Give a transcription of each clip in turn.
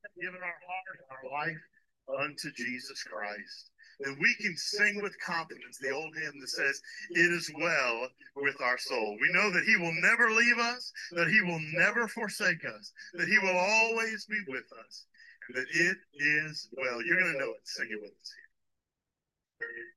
given our heart and our life unto Jesus Christ, then we can sing with confidence the old hymn that says, "It is well with our soul." We know that He will never leave us, that He will never forsake us, that He will always be with us, and that it is well. You're going to know it. Sing it with us here.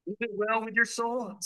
Is it well with your soul?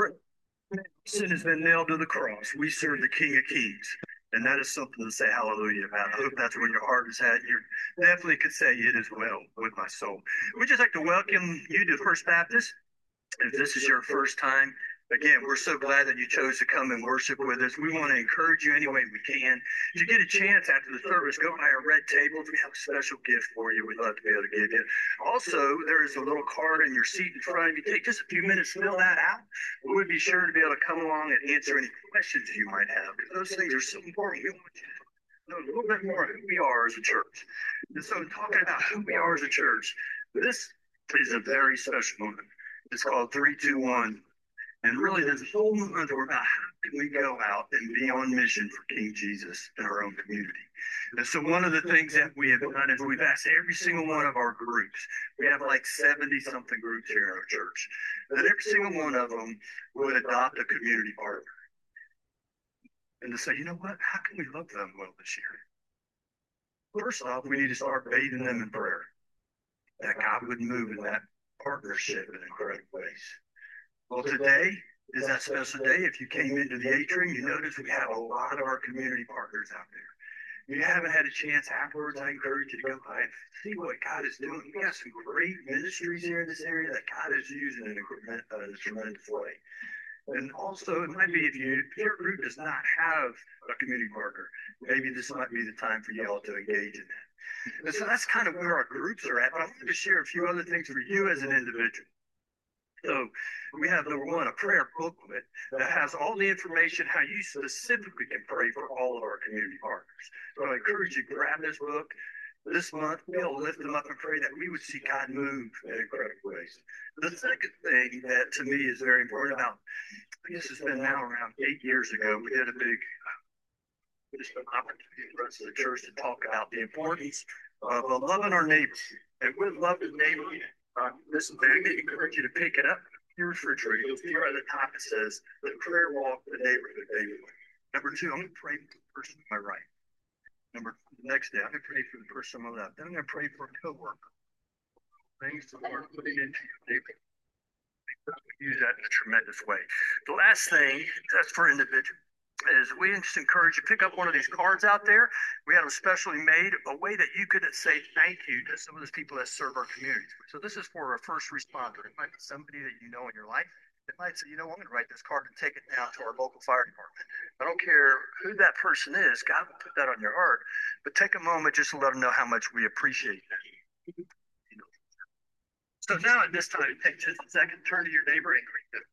Sin has been nailed to the cross. We serve the King of Kings. And that is something to say hallelujah about. I hope that's where your heart is at. You definitely could say it is well with my soul. We'd just like to welcome you to First Baptist. If this is your first time, again, we're so glad that you chose to come and worship with us. We want to encourage you any way we can. If you get a chance after the service, go by our red tables. We have a special gift for you we'd love to be able to give you. Also, there is a little card in your seat in front of you. Take just a few minutes to fill that out. We would be sure to be able to come along and answer any questions you might have, because those things are so important. We want you to know a little bit more of who we are as a church. And so, talking about who we are as a church, this is a very special moment. It's called 321. And really, this whole month, we're about how can we go out and be on mission for King Jesus in our own community. And so, one of the things that we have done is we've asked every single one of our groups, we have like 70 something groups here in our church, that every single one of them would adopt a community partner. And to say, you know what, how can we love them well this year? First off, we need to start bathing them in prayer, that God would move in that partnership in incredible ways. Well, today is that special day. If you came into the atrium, you notice we have a lot of our community partners out there. If you haven't had a chance afterwards, I encourage you to go by and see what God is doing. We got some great ministries here in this area that God is using in a tremendous way. And also, it might be if your group does not have a community partner, maybe this might be the time for you all to engage in that. And so that's kind of where our groups are at. But I wanted to share a few other things for you as an individual. So we have, number one, a prayer booklet that has all the information how you specifically can pray for all of our community partners. So I encourage you to grab this book this month. We'll lift them up and pray that we would see God move in incredible ways. The second thing that to me is very important about, I guess it's been now around 8 years ago, we did a big opportunity for us as a church to talk about the importance of loving our neighbors. And with love the neighbor, this magnet, I encourage you to pick it up. Your refrigerator, you'll see right at the top it says the prayer walk the neighborhood daily. Number two, I'm going to pray for the person to my right. Next day, I'm going to pray for the person on my left. Then I'm going to pray for a coworker. Things the Lord putting into your neighborhood. Use that in a tremendous way. The last thing, that's for individuals, is we just encourage you to pick up one of these cards out there. We had them specially made, a way that you could say thank you to some of those people that serve our communities. So this is for a first responder. It might be somebody that you know in your life. It might say, you know, I'm going to write this card and take it down to our local fire department. I don't care who that person is. God will put that on your heart. But take a moment just to let them know how much we appreciate that. So now at this time, take just a second, turn to your neighbor and greet them.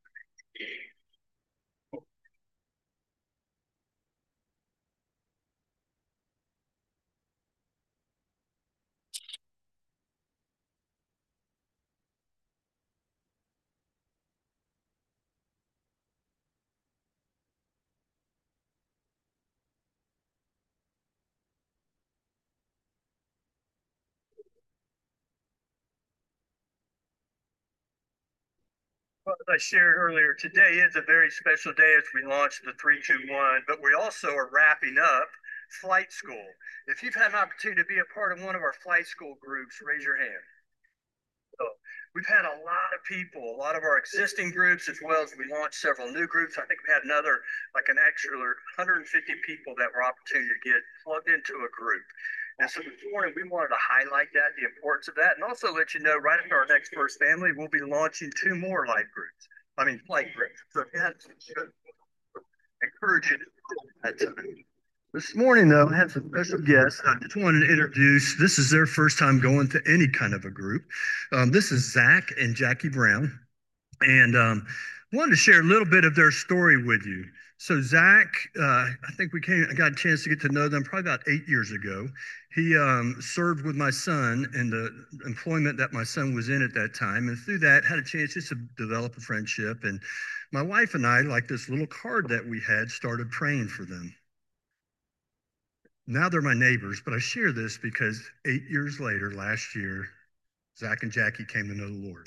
Well, as I shared earlier, today is a very special day as we launch the 321, but we also are wrapping up flight school. If you've had an opportunity to be a part of one of our flight school groups, raise your hand. So we've had a lot of people, a lot of our existing groups, as well as we launched several new groups. I think we had another, like an extra 150 people that were opportunity to get plugged into a group. And so this morning we wanted to highlight that, the importance of that, and also let you know right after our next First Family, we'll be launching 2 more life groups. Flight groups. So if you had encourage you to do that time. This morning, though, I have some special guests. I just wanted to introduce. This is their first time going to any kind of a group. This is Zach and Jackie Brown, and wanted to share a little bit of their story with you. So Zach, I think I got a chance to get to know them probably about 8 years ago. He served with my son in the employment that my son was in at that time, and through that had a chance just to develop a friendship. And my wife and I, like this little card that we had, started praying for them. Now they're my neighbors, but I share this because 8 years later, last year, Zach and Jackie came to know the Lord.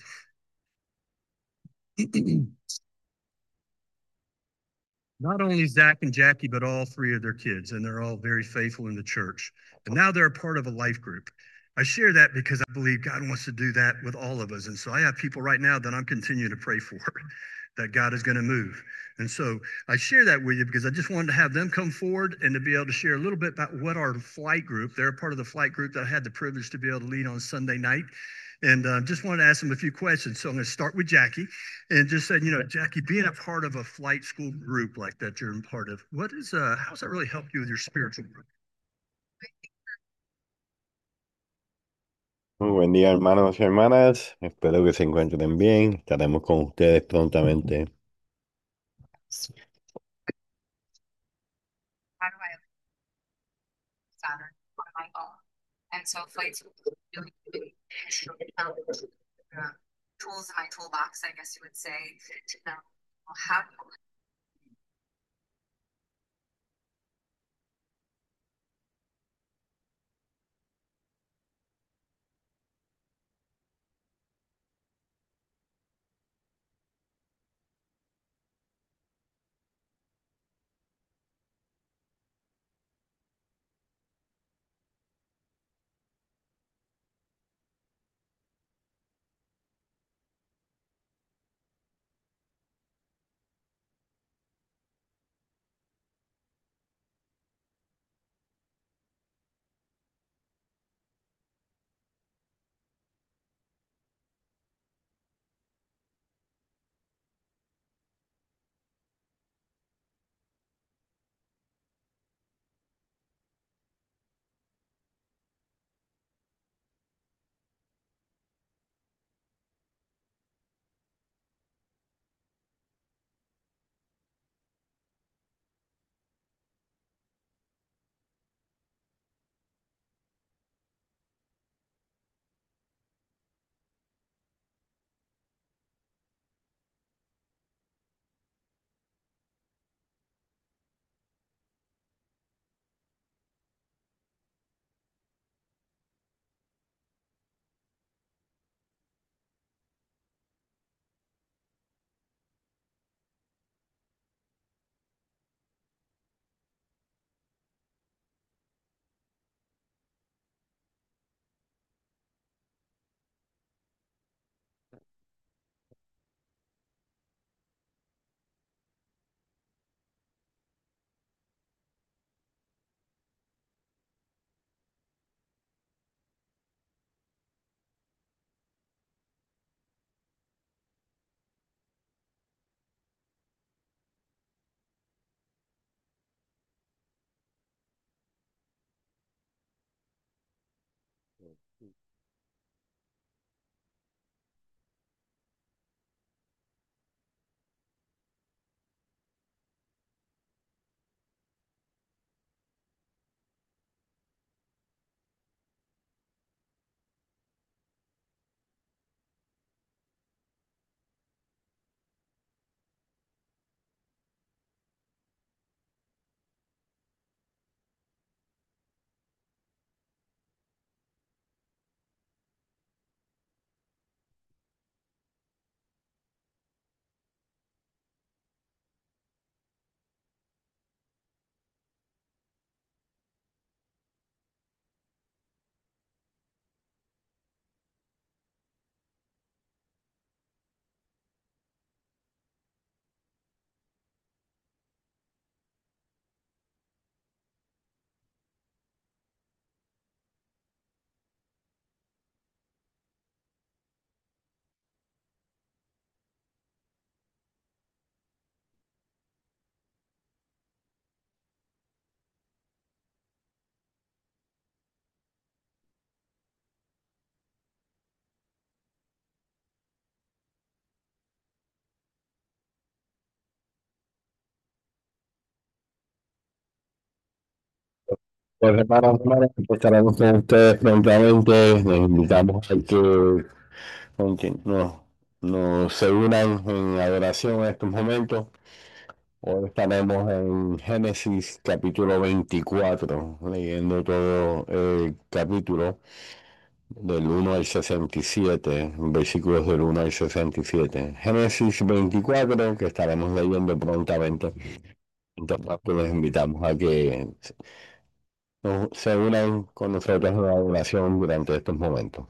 Not only Zach and Jackie, but all 3 of their kids, and they're all very faithful in the church. And now they're a part of a life group. I share that because I believe God wants to do that with all of us. And so I have people right now that I'm continuing to pray for that God is going to move. And so I share that with you because I just wanted to have them come forward and to be able to share a little bit about what our flight group, they're part of the flight group that I had the privilege to be able to lead on Sunday night. And just wanted to ask them a few questions. So I'm going to start with Jackie and just said, Jackie, being a part of a flight school group like that you're a part of, how's that really helped you with your spiritual growth? Muy buen día, hermanos y hermanas. Espero que se encuentren bien. Estaremos con ustedes prontamente. How do I Saturn on my phone? And so flights really tools in my toolbox, I guess you would say, to know how. Pues hermanos y hermanas, estaremos con ustedes prontamente. Les invitamos a que nos, se unan en adoración en estos momentos. Hoy estaremos en Génesis capítulo 24 leyendo todo el capítulo del 1 al 67, versículos del 1 al 67. Génesis 24 que estaremos leyendo prontamente. Entonces, pues, les invitamos a que se unan con nosotros en la adoración durante estos momentos.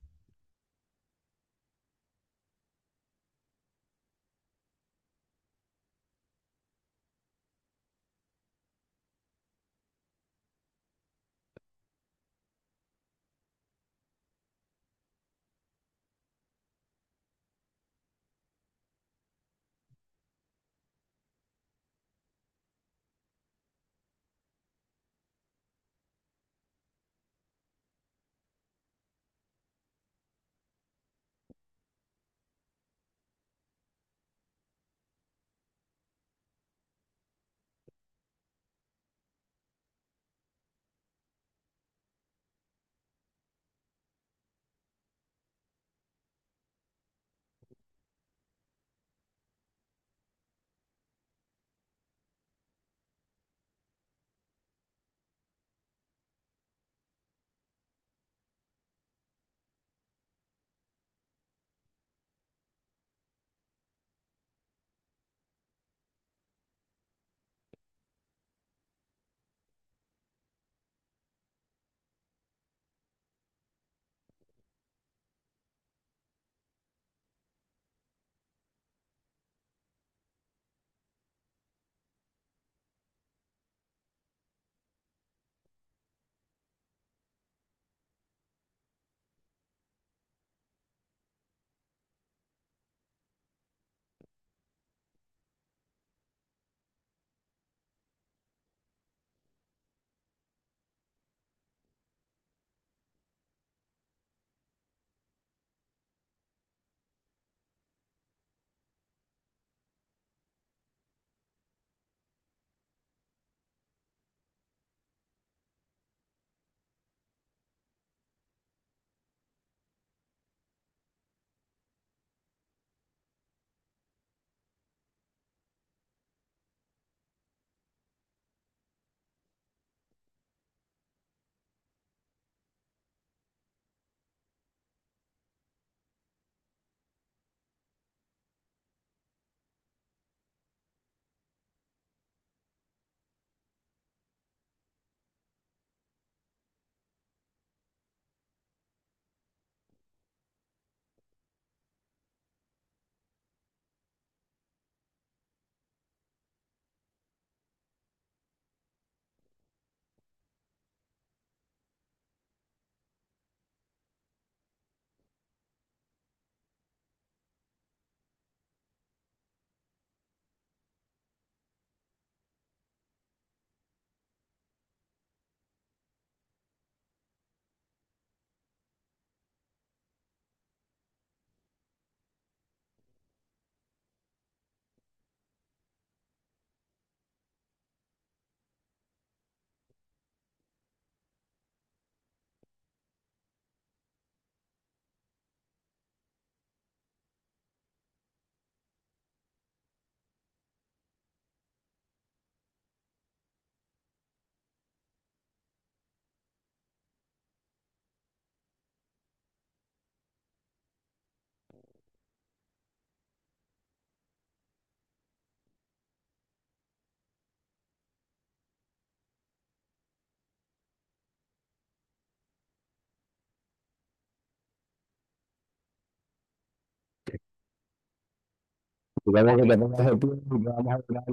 Digamos que te pongas de pie y vamos a orar.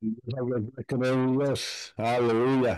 Dios, que no hay Dios. Aleluya.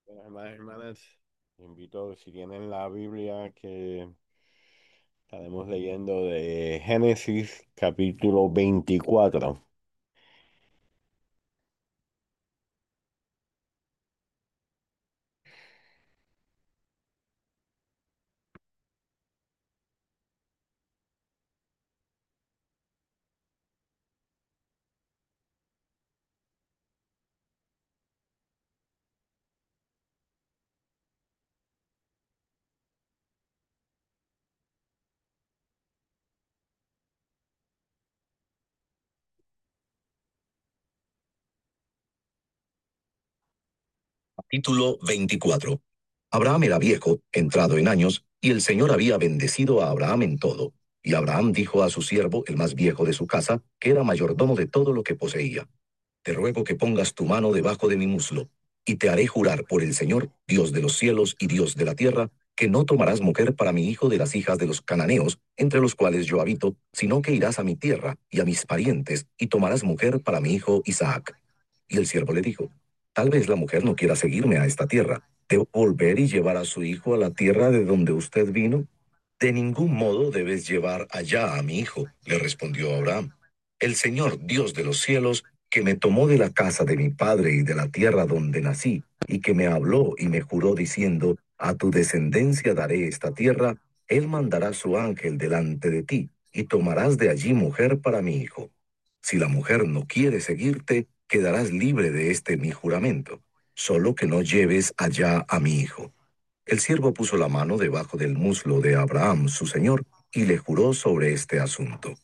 Bueno, hermanos y hermanas, invito, si tienen la Biblia, que estaremos leyendo de Génesis capítulo 24. Capítulo 24. Abraham era viejo, entrado en años, y el Señor había bendecido a Abraham en todo. Y Abraham dijo a su siervo, el más viejo de su casa, que era mayordomo de todo lo que poseía: Te ruego que pongas tu mano debajo de mi muslo, y te haré jurar por el Señor, Dios de los cielos y Dios de la tierra, que no tomarás mujer para mi hijo de las hijas de los cananeos, entre los cuales yo habito, sino que irás a mi tierra y a mis parientes, y tomarás mujer para mi hijo Isaac. Y el siervo le dijo: Tal vez la mujer no quiera seguirme a esta tierra. ¿Debo volver y llevar a su hijo a la tierra de donde usted vino? De ningún modo debes llevar allá a mi hijo, le respondió Abraham. El Señor, Dios de los cielos, que me tomó de la casa de mi padre y de la tierra donde nací, y que me habló y me juró diciendo: A tu descendencia daré esta tierra, él mandará su ángel delante de ti, y tomarás de allí mujer para mi hijo. Si la mujer no quiere seguirte, quedarás libre de este mi juramento, solo que no lleves allá a mi hijo. El siervo puso la mano debajo del muslo de Abraham, su señor, y le juró sobre este asunto.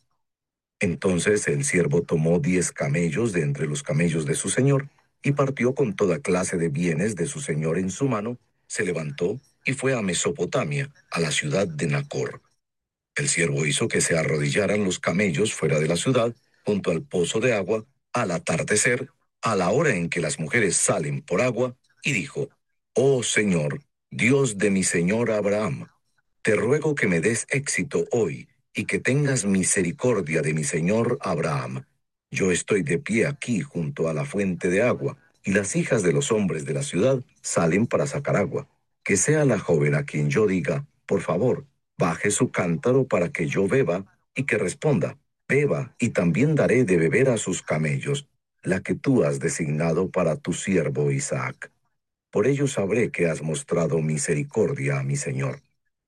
Entonces el siervo tomó 10 camellos de entre los camellos de su señor, y partió con toda clase de bienes de su señor en su mano, se levantó y fue a Mesopotamia, a la ciudad de Nacor. El siervo hizo que se arrodillaran los camellos fuera de la ciudad, junto al pozo de agua, al atardecer, a la hora en que las mujeres salen por agua, y dijo: Oh Señor, Dios de mi señor Abraham, te ruego que me des éxito hoy, y que tengas misericordia de mi señor Abraham. Yo estoy de pie aquí junto a la fuente de agua, y las hijas de los hombres de la ciudad salen para sacar agua. Que sea la joven a quien yo diga: Por favor, baje su cántaro para que yo beba, y que responda: Beba, y también daré de beber a sus camellos, la que tú has designado para tu siervo Isaac. Por ello sabré que has mostrado misericordia a mi señor.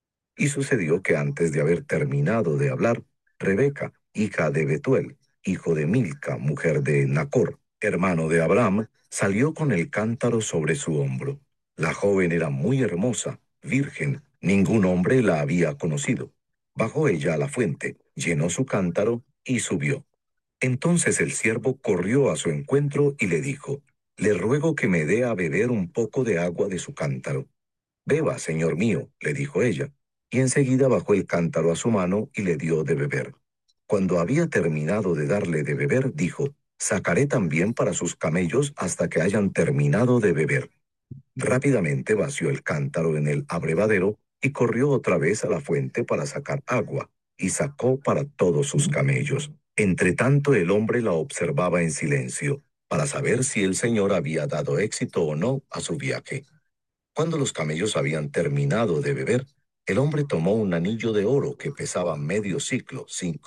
Y sucedió que antes de haber terminado de hablar, Rebeca, hija de Betuel, hijo de Milca, mujer de Nacor, hermano de Abraham, salió con el cántaro sobre su hombro. La joven era muy hermosa, virgen, ningún hombre la había conocido. Bajó ella a la fuente, llenó su cántaro y subió. Entonces el siervo corrió a su encuentro y le dijo: Le ruego que me dé a beber un poco de agua de su cántaro. Beba, señor mío, le dijo ella, y enseguida bajó el cántaro a su mano y le dio de beber. Cuando había terminado de darle de beber, dijo: Sacaré también para sus camellos hasta que hayan terminado de beber. Rápidamente vació el cántaro en el abrevadero y corrió otra vez a la fuente para sacar agua, y sacó para todos sus camellos. Entretanto el hombre la observaba en silencio, para saber si el Señor había dado éxito o no a su viaje. Cuando los camellos habían terminado de beber, el hombre tomó un anillo de oro que pesaba medio siclo,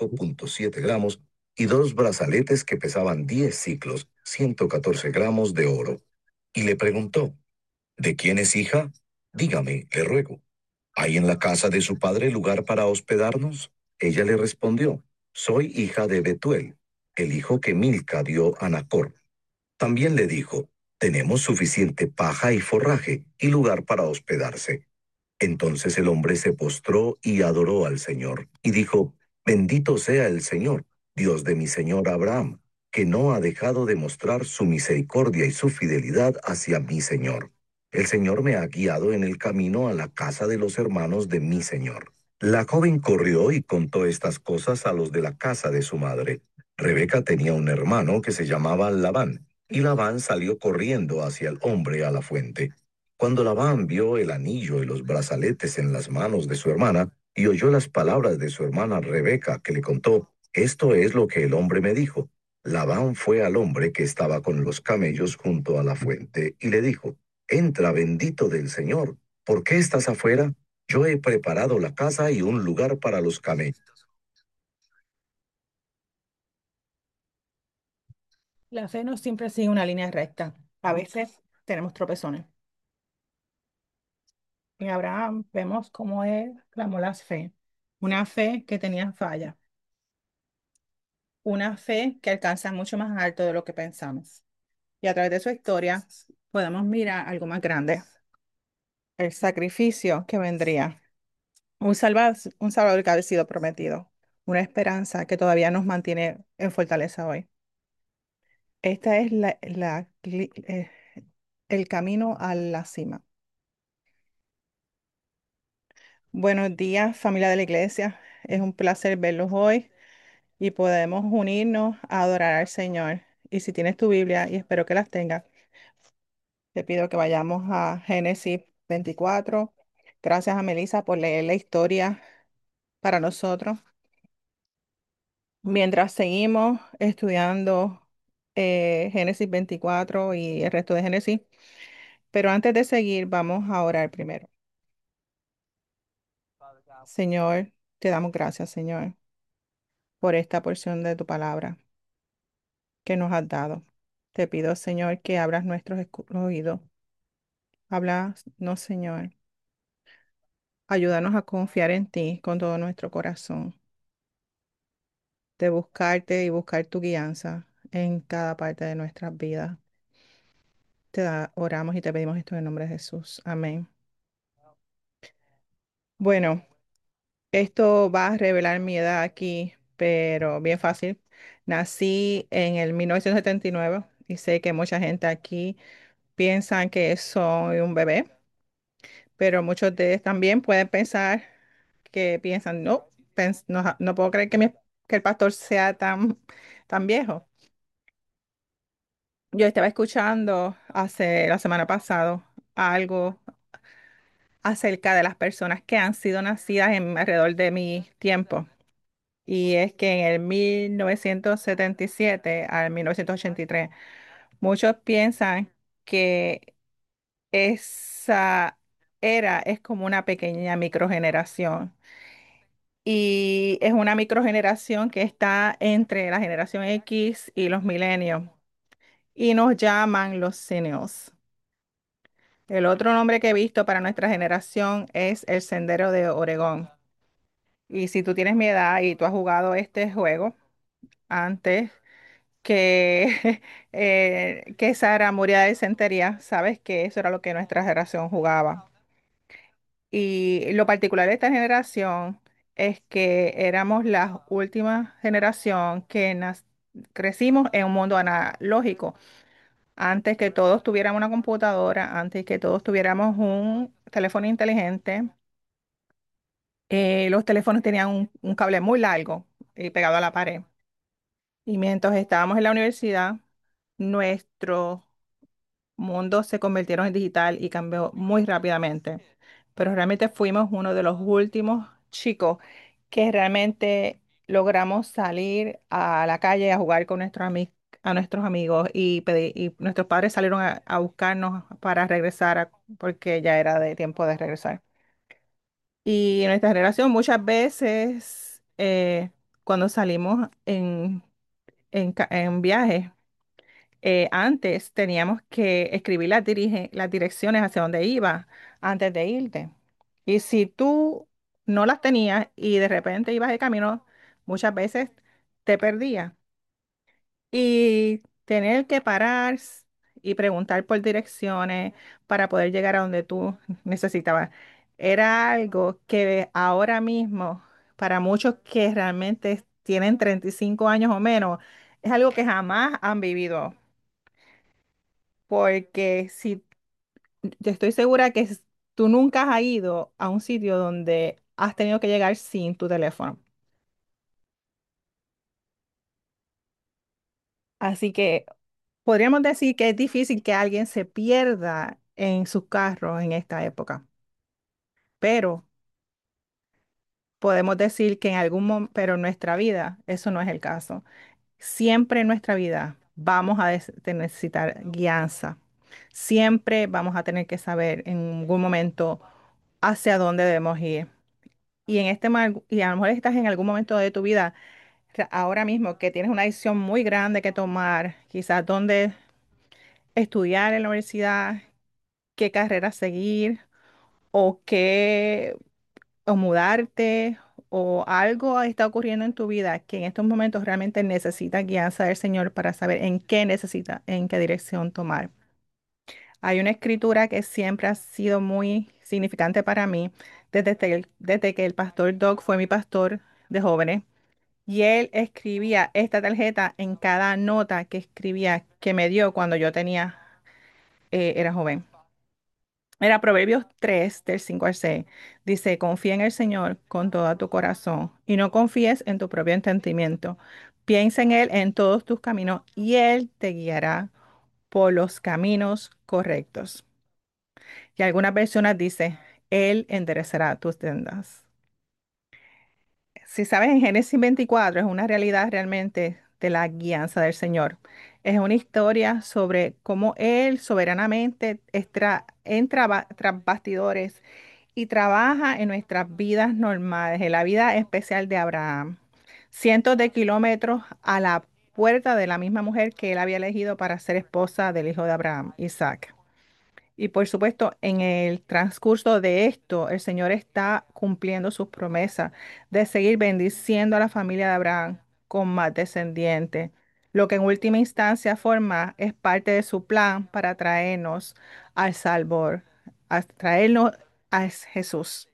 5.7 gramos, y 2 brazaletes que pesaban 10 siclos, 114 gramos de oro. Y le preguntó: ¿De quién es hija? Dígame, le ruego. ¿Hay en la casa de su padre lugar para hospedarnos? Ella le respondió: Soy hija de Betuel, el hijo que Milca dio a Nacor. También le dijo: Tenemos suficiente paja y forraje y lugar para hospedarse. Entonces el hombre se postró y adoró al Señor, y dijo: Bendito sea el Señor, Dios de mi señor Abraham, que no ha dejado de mostrar su misericordia y su fidelidad hacia mi señor. El Señor me ha guiado en el camino a la casa de los hermanos de mi señor. La joven corrió y contó estas cosas a los de la casa de su madre. Rebeca tenía un hermano que se llamaba Labán, y Labán salió corriendo hacia el hombre a la fuente. Cuando Labán vio el anillo y los brazaletes en las manos de su hermana, y oyó las palabras de su hermana Rebeca, que le contó: Esto es lo que el hombre me dijo. Labán fue al hombre que estaba con los camellos junto a la fuente y le dijo: entra bendito del Señor. ¿Por qué estás afuera? Yo he preparado la casa y un lugar para los camellos. La fe no siempre sigue una línea recta. A veces tenemos tropezones. En Abraham vemos cómo él clamó la fe. Una fe que tenía falla. Una fe que alcanza mucho más alto de lo que pensamos. Y a través de su historia podemos mirar algo más grande. El sacrificio que vendría. Un salvador que ha sido prometido. Una esperanza que todavía nos mantiene en fortaleza hoy. Esta es el camino a la cima. Buenos días, familia de la iglesia. Es un placer verlos hoy y podemos unirnos a adorar al Señor. Y si tienes tu Biblia, y espero que las tengas, te pido que vayamos a Génesis 24. Gracias a Melissa por leer la historia para nosotros. Mientras seguimos estudiando Génesis 24 y el resto de Génesis, pero antes de seguir, vamos a orar primero. Señor, te damos gracias, Señor, por esta porción de tu palabra que nos has dado. Te pido, Señor, que abras nuestros oídos. Háblanos, Señor. Ayúdanos a confiar en ti con todo nuestro corazón, de buscarte y buscar tu guianza en cada parte de nuestras vidas. Oramos y te pedimos esto en el nombre de Jesús. Amén. Bueno, esto va a revelar mi edad aquí, pero bien fácil. Nací en el 1979 y sé que mucha gente aquí piensan que soy un bebé, pero muchos de ustedes también pueden pensar que piensan, no, no puedo creer que, que el pastor sea tan viejo. Yo estaba escuchando hace la semana pasada algo acerca de las personas que han sido nacidas en alrededor de mi tiempo. Y es que en el 1977 al 1983, muchos piensan que esa era es como una pequeña microgeneración. Y es una microgeneración que está entre la generación X y los milenios. Y nos llaman los seniors. El otro nombre que he visto para nuestra generación es el Sendero de Oregón. Y si tú tienes mi edad y tú has jugado este juego antes que, que Sara muriera de disentería, sabes que eso era lo que nuestra generación jugaba. Y lo particular de esta generación es que éramos la última generación que crecimos en un mundo analógico. Antes que todos tuvieran una computadora, antes que todos tuviéramos un teléfono inteligente, los teléfonos tenían un cable muy largo y pegado a la pared. Y mientras estábamos en la universidad, nuestros mundos se convirtieron en digital y cambió muy rápidamente. Pero realmente fuimos uno de los últimos chicos que realmente logramos salir a la calle a jugar con a nuestros amigos y nuestros padres salieron a buscarnos para regresar porque ya era de tiempo de regresar. Y en nuestra generación muchas veces cuando salimos en viajes, antes teníamos que escribir las direcciones hacia donde iba antes de irte. Y si tú no las tenías y de repente ibas de camino, muchas veces te perdías. Y tener que y preguntar por direcciones para poder llegar a donde tú necesitabas. Era algo que ahora mismo, para muchos que realmente tienen 35 años o menos, es algo que jamás han vivido. Porque si yo estoy segura que tú nunca has ido a un sitio donde has tenido que llegar sin tu teléfono. Así que podríamos decir que es difícil que alguien se pierda en sus carros en esta época, pero podemos decir que en algún momento, pero en nuestra vida eso no es el caso. Siempre en nuestra vida vamos a necesitar guianza. Siempre vamos a tener que saber en algún momento hacia dónde debemos ir. Y a lo mejor estás en algún momento de tu vida, ahora mismo que tienes una decisión muy grande que tomar, quizás dónde estudiar en la universidad, qué carrera seguir o qué o mudarte o algo está ocurriendo en tu vida que en estos momentos realmente necesita guianza del Señor para saber en qué dirección tomar. Hay una escritura que siempre ha sido muy significante para mí desde que el pastor Doug fue mi pastor de jóvenes y él escribía esta tarjeta en cada nota que escribía que me dio cuando yo era joven. Era Proverbios 3, del 5 al 6. Dice, confía en el Señor con todo tu corazón y no confíes en tu propio entendimiento. Piensa en Él en todos tus caminos y Él te guiará por los caminos correctos. Y algunas versiones dice, Él enderezará tus sendas. Si sabes, en Génesis 24 es una realidad realmente de la guianza del Señor. Es una historia sobre cómo Él soberanamente entra tras bastidores y trabaja en nuestras vidas normales, en la vida especial de Abraham. Cientos de kilómetros a la puerta de la misma mujer que él había elegido para ser esposa del hijo de Abraham, Isaac. Y por supuesto, en el transcurso de esto, el Señor está cumpliendo sus promesas de seguir bendiciendo a la familia de Abraham con más descendientes, lo que en última instancia forma es parte de su plan para traernos al Salvador, a traernos a Jesús.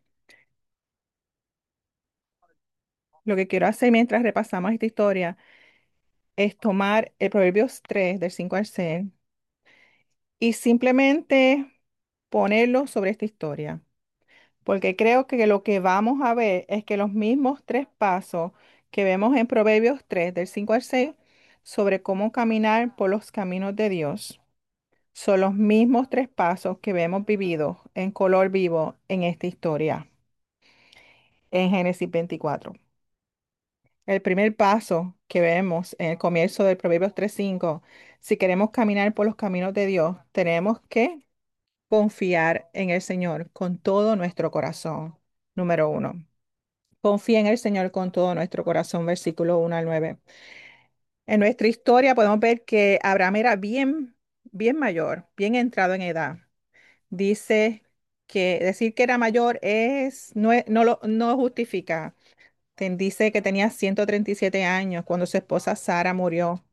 Lo que quiero hacer mientras repasamos esta historia es tomar el Proverbios 3 del 5 al 6 y simplemente ponerlo sobre esta historia. Porque creo que lo que vamos a ver es que los mismos tres pasos que vemos en Proverbios 3 del 5 al 6 sobre cómo caminar por los caminos de Dios, son los mismos tres pasos que vemos vividos en color vivo en esta historia, en Génesis 24. El primer paso que vemos en el comienzo del Proverbios 3:5, si queremos caminar por los caminos de Dios, tenemos que confiar en el Señor con todo nuestro corazón. Número uno. Confía en el Señor con todo nuestro corazón, versículo 1 al 9. En nuestra historia podemos ver que Abraham era bien mayor, bien entrado en edad. Dice que decir que era mayor no justifica. Dice que tenía 137 años cuando su esposa Sara murió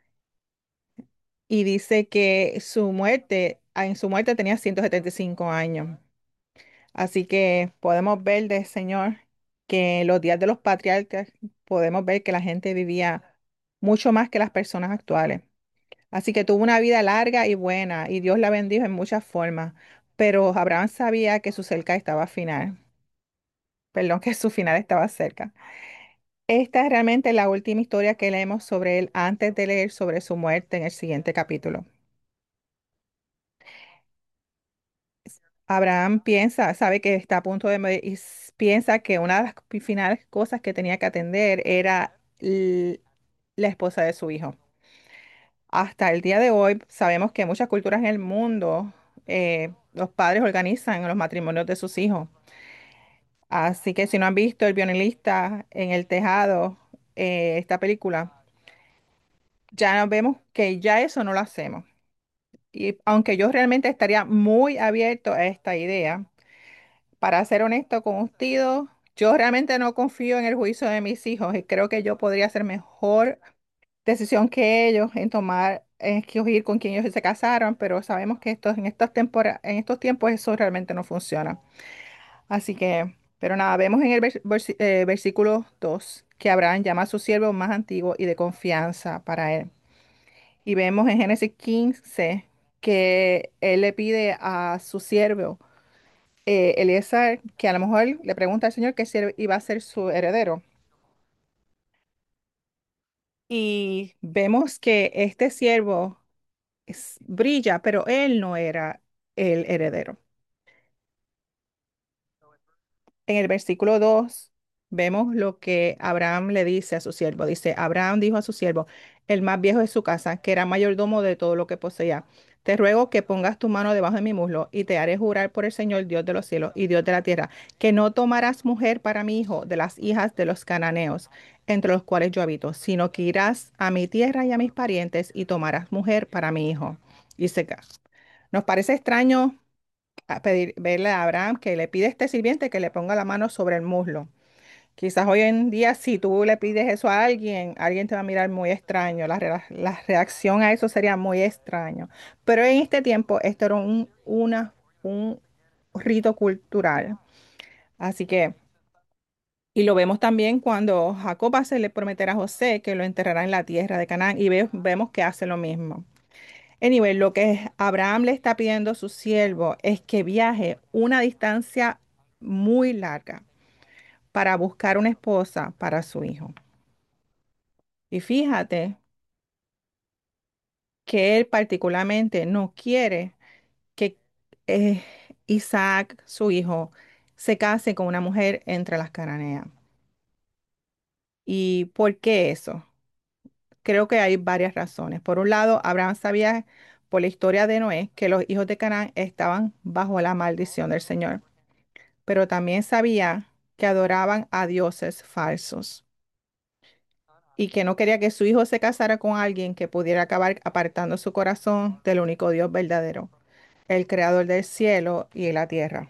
y dice que en su muerte tenía 175 años. Así que podemos ver del Señor que en los días de los patriarcas podemos ver que la gente vivía mucho más que las personas actuales. Así que tuvo una vida larga y buena y Dios la bendijo en muchas formas. Pero Abraham sabía que su cerca estaba final. Perdón, que su final estaba cerca. Esta es realmente la última historia que leemos sobre él antes de leer sobre su muerte en el siguiente capítulo. Abraham sabe que está a punto de morir y piensa que una de las finales cosas que tenía que atender era la esposa de su hijo. Hasta el día de hoy sabemos que en muchas culturas en el mundo los padres organizan los matrimonios de sus hijos. Así que si no han visto El violinista en el tejado, esta película, ya nos vemos que ya eso no lo hacemos. Y aunque yo realmente estaría muy abierto a esta idea, para ser honesto con usted, yo realmente no confío en el juicio de mis hijos y creo que yo podría hacer mejor decisión que ellos en escoger con quién ellos se casaron, pero sabemos que en estos tiempos eso realmente no funciona. Así que, pero nada, vemos en el versículo 2 que Abraham llama a su siervo más antiguo y de confianza para él. Y vemos en Génesis 15 que él le pide a su siervo, Eliezer, que a lo mejor le pregunta al Señor que si él iba a ser su heredero. Y vemos que este siervo brilla, pero él no era el heredero. En el versículo 2 vemos lo que Abraham le dice a su siervo. Dice, Abraham dijo a su siervo, el más viejo de su casa, que era mayordomo de todo lo que poseía, Te ruego que pongas tu mano debajo de mi muslo y te haré jurar por el Señor, Dios de los cielos y Dios de la tierra, que no tomarás mujer para mi hijo de las hijas de los cananeos, entre los cuales yo habito, sino que irás a mi tierra y a mis parientes y tomarás mujer para mi hijo. Y se ca- Nos parece extraño verle a Abraham que le pide a este sirviente que le ponga la mano sobre el muslo. Quizás hoy en día, si tú le pides eso a alguien, alguien te va a mirar muy extraño. La reacción a eso sería muy extraño. Pero en este tiempo, esto era un rito cultural. Así que, y lo vemos también cuando Jacob hace le prometer a José que lo enterrará en la tierra de Canaán, y vemos que hace lo mismo. Anyway, lo que Abraham le está pidiendo a su siervo es que viaje una distancia muy larga para buscar una esposa para su hijo. Y fíjate que él particularmente no quiere que eh, Isaac, su hijo, se case con una mujer entre las cananeas. ¿Y por qué eso? Creo que hay varias razones. Por un lado, Abraham sabía por la historia de Noé que los hijos de Canaán estaban bajo la maldición del Señor, pero también sabía que adoraban a dioses falsos y que no quería que su hijo se casara con alguien que pudiera acabar apartando su corazón del único Dios verdadero, el creador del cielo y la tierra.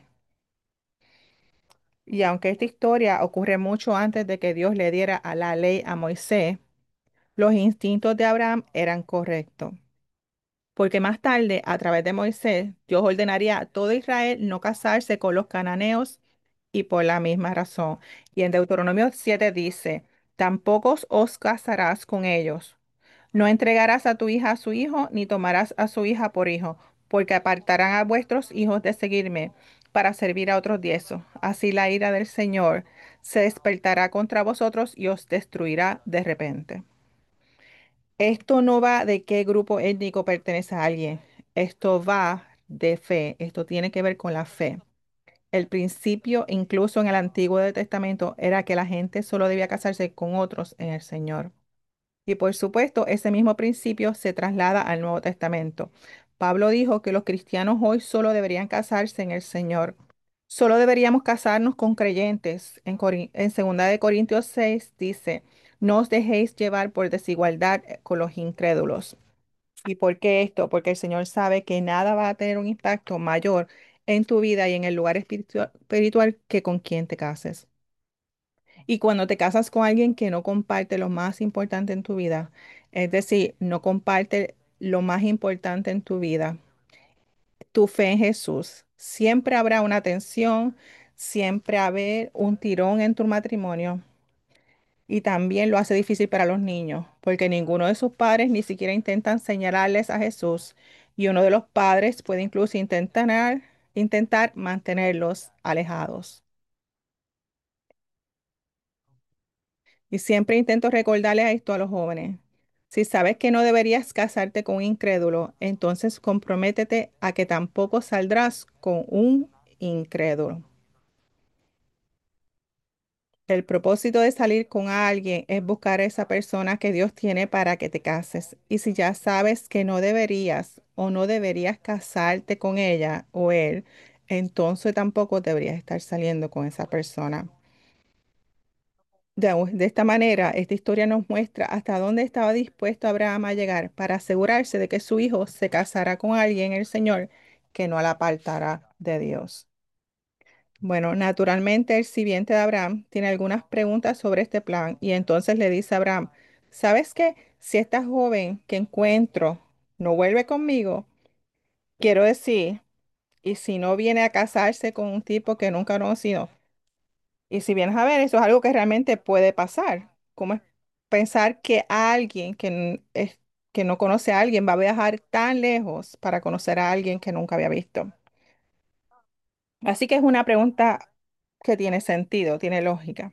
Y aunque esta historia ocurre mucho antes de que Dios le diera a la ley a Moisés, los instintos de Abraham eran correctos. Porque más tarde, a través de Moisés, Dios ordenaría a todo Israel no casarse con los cananeos y por la misma razón. Y en Deuteronomio 7 dice, tampoco os casarás con ellos. No entregarás a tu hija a su hijo, ni tomarás a su hija por hijo, porque apartarán a vuestros hijos de seguirme para servir a otros diezos. Así la ira del Señor se despertará contra vosotros y os destruirá de repente. Esto no va de qué grupo étnico pertenece a alguien. Esto va de fe. Esto tiene que ver con la fe. El principio, incluso en el Antiguo Testamento, era que la gente solo debía casarse con otros en el Señor. Y por supuesto, ese mismo principio se traslada al Nuevo Testamento. Pablo dijo que los cristianos hoy solo deberían casarse en el Señor. Solo deberíamos casarnos con creyentes. En 2 de Corintios 6 dice, no os dejéis llevar por desigualdad con los incrédulos. ¿Y por qué esto? Porque el Señor sabe que nada va a tener un impacto mayor en tu vida y en el lugar espiritual que con quien te cases. Y cuando te casas con alguien que no comparte lo más importante en tu vida, es decir, no comparte lo más importante en tu vida, tu fe en Jesús, siempre habrá una tensión, siempre haber un tirón en tu matrimonio. Y también lo hace difícil para los niños, porque ninguno de sus padres ni siquiera intentan señalarles a Jesús. Y uno de los padres puede incluso intentar mantenerlos alejados. Y siempre intento recordarles esto a los jóvenes. Si sabes que no deberías casarte con un incrédulo, entonces comprométete a que tampoco saldrás con un incrédulo. El propósito de salir con alguien es buscar a esa persona que Dios tiene para que te cases. Y si ya sabes que no deberías o no deberías casarte con ella o él, entonces tampoco deberías estar saliendo con esa persona. De esta manera, esta historia nos muestra hasta dónde estaba dispuesto Abraham a llegar para asegurarse de que su hijo se casara con alguien, el Señor, que no la apartará de Dios. Bueno, naturalmente el sirviente de Abraham tiene algunas preguntas sobre este plan y entonces le dice a Abraham, ¿sabes qué? Si esta joven que encuentro no vuelve conmigo, quiero decir, y si no viene a casarse con un tipo que nunca he conocido, y si vienes a ver, eso es algo que realmente puede pasar. ¿Cómo es pensar que alguien que no conoce a alguien va a viajar tan lejos para conocer a alguien que nunca había visto? Así que es una pregunta que tiene sentido, tiene lógica.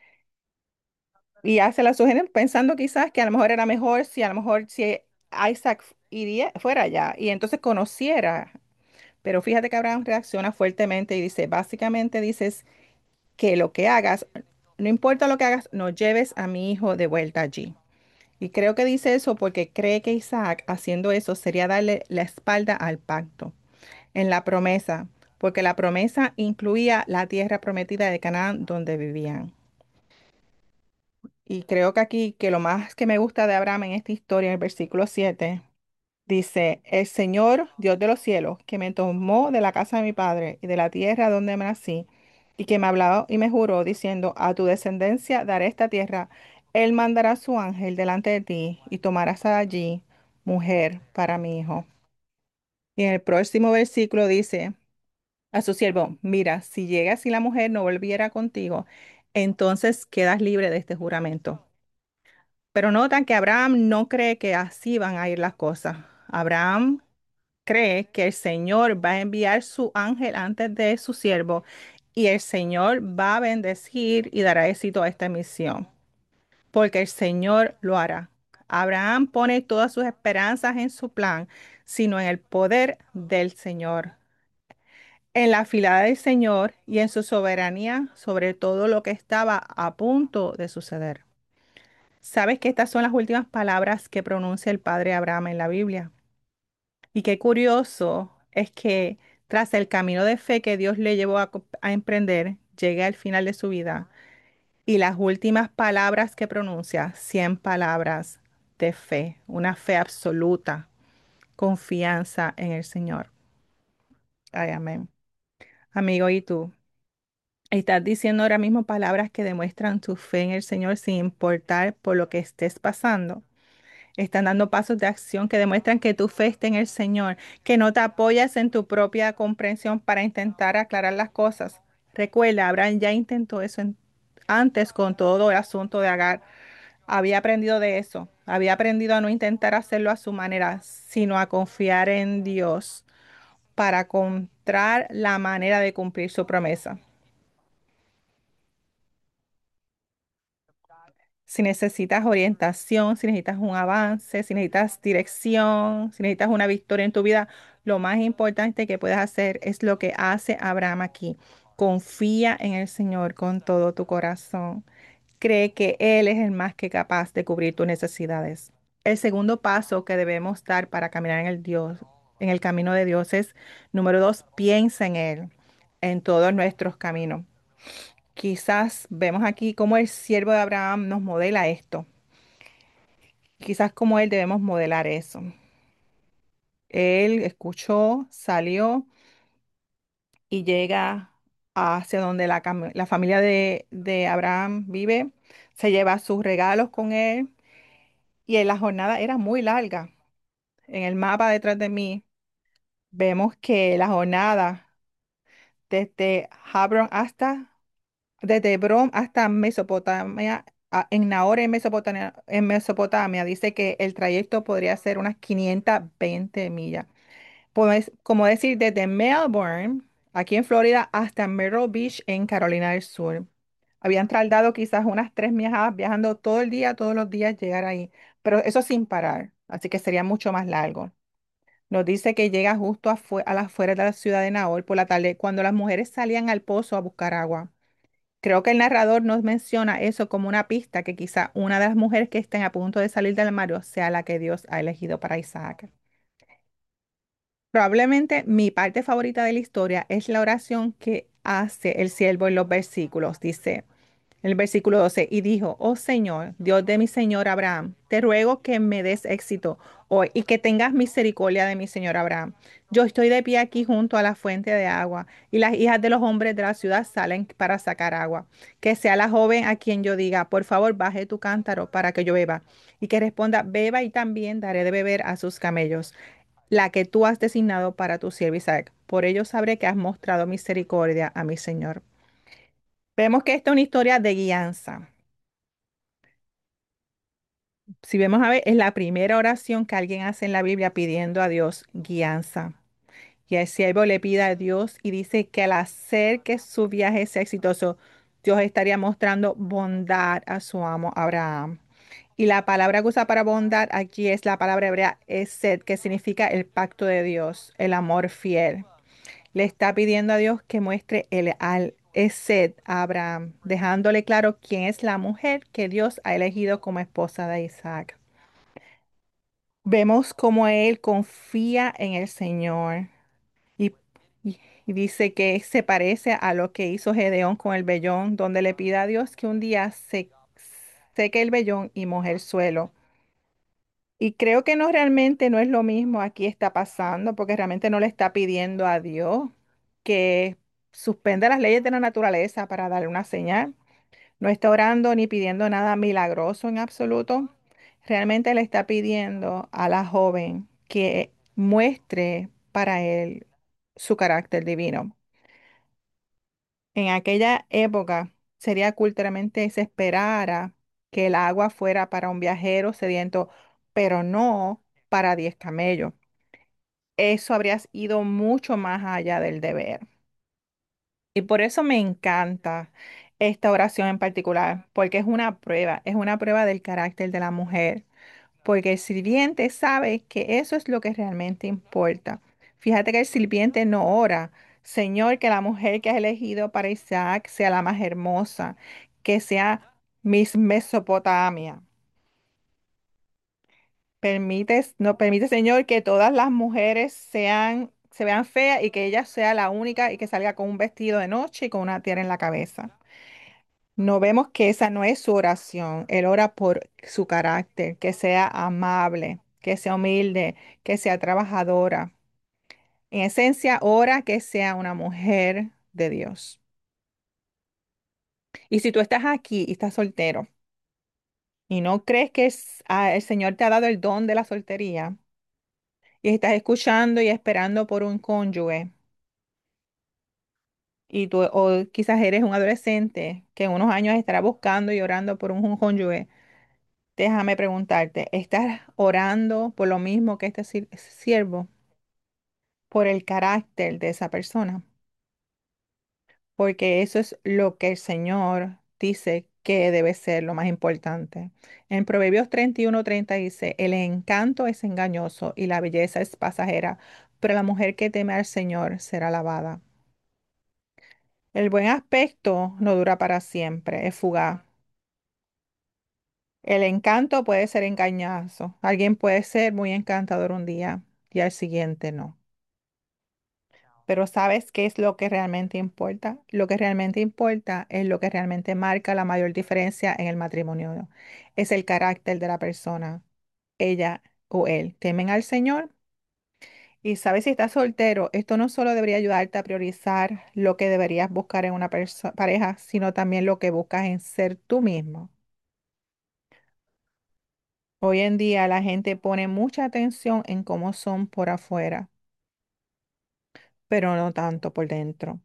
Y hace la sugerencia pensando quizás que a lo mejor era mejor si a lo mejor si Isaac fuera allá y entonces conociera. Pero fíjate que Abraham reacciona fuertemente y dice, básicamente dices que lo que hagas, no importa lo que hagas, no lleves a mi hijo de vuelta allí. Y creo que dice eso porque cree que Isaac haciendo eso sería darle la espalda al pacto en la promesa, porque la promesa incluía la tierra prometida de Canaán donde vivían. Y creo que aquí, que lo más que me gusta de Abraham en esta historia, en el versículo 7 dice, el Señor, Dios de los cielos, que me tomó de la casa de mi padre y de la tierra donde me nací, y que me hablaba y me juró, diciendo, a tu descendencia daré esta tierra, él mandará a su ángel delante de ti, y tomarás allí mujer para mi hijo. Y en el próximo versículo dice a su siervo, mira, si llegas y la mujer no volviera contigo, entonces quedas libre de este juramento. Pero notan que Abraham no cree que así van a ir las cosas. Abraham cree que el Señor va a enviar su ángel antes de su siervo y el Señor va a bendecir y dará éxito a esta misión, porque el Señor lo hará. Abraham pone todas sus esperanzas en su plan, sino en el poder del Señor, en la fidelidad del Señor y en su soberanía sobre todo lo que estaba a punto de suceder. ¿Sabes que estas son las últimas palabras que pronuncia el padre Abraham en la Biblia? Y qué curioso es que tras el camino de fe que Dios le llevó a emprender, llegue al final de su vida y las últimas palabras que pronuncia, 100 palabras de fe, una fe absoluta, confianza en el Señor. Ay, amén. Amigo, ¿y tú? Estás diciendo ahora mismo palabras que demuestran tu fe en el Señor sin importar por lo que estés pasando. Están dando pasos de acción que demuestran que tu fe está en el Señor, que no te apoyas en tu propia comprensión para intentar aclarar las cosas. Recuerda, Abraham ya intentó eso antes con todo el asunto de Agar. Había aprendido de eso. Había aprendido a no intentar hacerlo a su manera, sino a confiar en Dios para encontrar la manera de cumplir su promesa. Si necesitas orientación, si necesitas un avance, si necesitas dirección, si necesitas una victoria en tu vida, lo más importante que puedes hacer es lo que hace Abraham aquí. Confía en el Señor con todo tu corazón. Cree que Él es el más que capaz de cubrir tus necesidades. El segundo paso que debemos dar para caminar en el camino de Dios es, número dos, piensa en Él en todos nuestros caminos. Quizás vemos aquí cómo el siervo de Abraham nos modela esto. Quizás como él debemos modelar eso. Él escuchó, salió y llega hacia donde la familia de Abraham vive. Se lleva sus regalos con él y en la jornada era muy larga. En el mapa detrás de mí vemos que la jornada desde desde Hebrón hasta Mesopotamia, en Nahor, en Mesopotamia, dice que el trayecto podría ser unas 520 millas. Pues, como decir, desde Melbourne, aquí en Florida, hasta Myrtle Beach, en Carolina del Sur. Habían tardado quizás unas 3 millas viajando todo el día, todos los días llegar ahí, pero eso sin parar, así que sería mucho más largo. Nos dice que llega justo a las afueras de la ciudad de Nahor por la tarde, cuando las mujeres salían al pozo a buscar agua. Creo que el narrador nos menciona eso como una pista que quizá una de las mujeres que estén a punto de salir del armario sea la que Dios ha elegido para Isaac. Probablemente mi parte favorita de la historia es la oración que hace el siervo en los versículos. Dice, en el versículo 12, y dijo, oh Señor, Dios de mi Señor Abraham, te ruego que me des éxito hoy y que tengas misericordia de mi Señor Abraham. Yo estoy de pie aquí junto a la fuente de agua y las hijas de los hombres de la ciudad salen para sacar agua. Que sea la joven a quien yo diga, por favor, baje tu cántaro para que yo beba. Y que responda, beba y también daré de beber a sus camellos, la que tú has designado para tu siervo Isaac. Por ello sabré que has mostrado misericordia a mi Señor. Vemos que esta es una historia de guianza. Si vemos a ver, es la primera oración que alguien hace en la Biblia pidiendo a Dios guianza. Y el siervo le pide a Dios y dice que al hacer que su viaje sea exitoso, Dios estaría mostrando bondad a su amo Abraham. Y la palabra que usa para bondad aquí es la palabra hebrea esed, que significa el pacto de Dios, el amor fiel. Le está pidiendo a Dios que muestre el al Esed a Abraham, dejándole claro quién es la mujer que Dios ha elegido como esposa de Isaac. Vemos cómo él confía en el Señor y, y dice que se parece a lo que hizo Gedeón con el vellón, donde le pide a Dios que un día seque el vellón y moje el suelo. Y creo que no realmente no es lo mismo aquí está pasando, porque realmente no le está pidiendo a Dios que suspenda las leyes de la naturaleza para darle una señal. No está orando ni pidiendo nada milagroso en absoluto. Realmente le está pidiendo a la joven que muestre para él su carácter divino. En aquella época sería culturalmente se esperara que el agua fuera para un viajero sediento, pero no para 10 camellos. Eso habría ido mucho más allá del deber. Y por eso me encanta esta oración en particular, porque es una prueba del carácter de la mujer, porque el sirviente sabe que eso es lo que realmente importa. Fíjate que el sirviente no ora, Señor, que la mujer que has elegido para Isaac sea la más hermosa, que sea Miss Mesopotamia. No permite, Señor, que todas las mujeres se vean feas y que ella sea la única y que salga con un vestido de noche y con una tierra en la cabeza. No vemos que esa no es su oración. Él ora por su carácter, que sea amable, que sea humilde, que sea trabajadora. En esencia, ora que sea una mujer de Dios. Y si tú estás aquí y estás soltero y no crees que el Señor te ha dado el don de la soltería y estás escuchando y esperando por un cónyuge y tú o quizás eres un adolescente que en unos años estará buscando y orando por un cónyuge. Déjame preguntarte, ¿estás orando por lo mismo que este siervo? Por el carácter de esa persona. Porque eso es lo que el Señor dice que debe ser lo más importante. En Proverbios 31:30 dice, el encanto es engañoso y la belleza es pasajera, pero la mujer que teme al Señor será alabada. El buen aspecto no dura para siempre, es fugaz. El encanto puede ser engañoso. Alguien puede ser muy encantador un día y al siguiente no. Pero ¿sabes qué es lo que realmente importa? Lo que realmente importa es lo que realmente marca la mayor diferencia en el matrimonio. Es el carácter de la persona. Ella o él temen al Señor. Y sabes, si estás soltero, esto no solo debería ayudarte a priorizar lo que deberías buscar en una pareja, sino también lo que buscas en ser tú mismo. Hoy en día la gente pone mucha atención en cómo son por afuera, pero no tanto por dentro.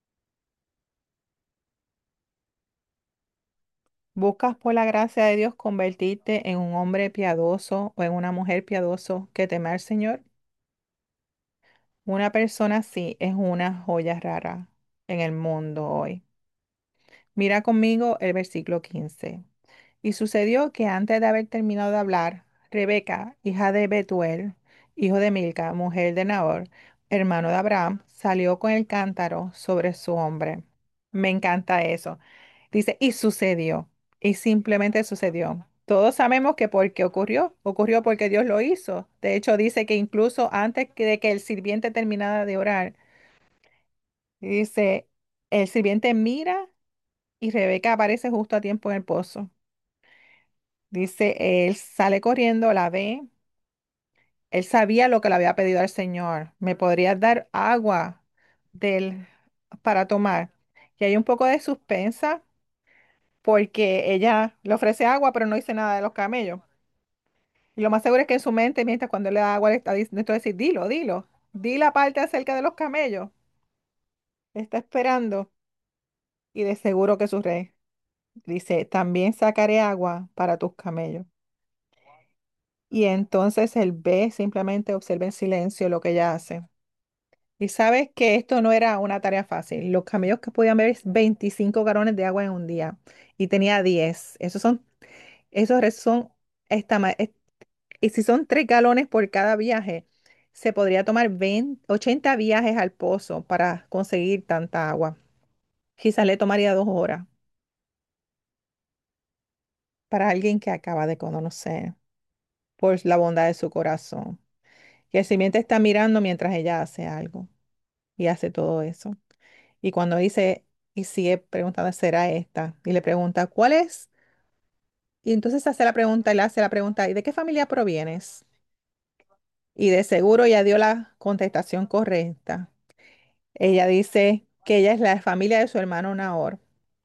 ¿Buscas por la gracia de Dios convertirte en un hombre piadoso o en una mujer piadoso que teme al Señor? Una persona así es una joya rara en el mundo hoy. Mira conmigo el versículo 15. Y sucedió que antes de haber terminado de hablar, Rebeca, hija de Betuel, hijo de Milca, mujer de Nahor, hermano de Abraham, salió con el cántaro sobre su hombre. Me encanta eso. Dice, y sucedió, y simplemente sucedió. Todos sabemos que porque ocurrió porque Dios lo hizo. De hecho, dice que incluso antes de que el sirviente terminara de orar, dice, el sirviente mira y Rebeca aparece justo a tiempo en el pozo. Dice, él sale corriendo, la ve. Él sabía lo que le había pedido al Señor. ¿Me podrías dar agua del, para tomar? Y hay un poco de suspensa porque ella le ofrece agua, pero no dice nada de los camellos. Y lo más seguro es que en su mente, mientras cuando él le da agua, le está diciendo, entonces, dilo, dilo, di la parte acerca de los camellos. Está esperando y de seguro que su rey dice, también sacaré agua para tus camellos. Y entonces él ve, simplemente observa en silencio lo que ella hace. Y sabes que esto no era una tarea fácil. Los camellos que podían beber 25 galones de agua en un día y tenía 10. Esos son, esta, ma- es- y si son 3 galones por cada viaje, se podría tomar 80 viajes al pozo para conseguir tanta agua. Quizás le tomaría 2 horas para alguien que acaba de conocer. por la bondad de su corazón. Que el sirviente está mirando mientras ella hace algo y hace todo eso. Y cuando dice, y sigue preguntando, ¿será esta? Y le pregunta, ¿cuál es? Y entonces hace la pregunta, y le hace la pregunta, ¿y de qué familia provienes? Y de seguro ya dio la contestación correcta. Ella dice que ella es la familia de su hermano Nahor.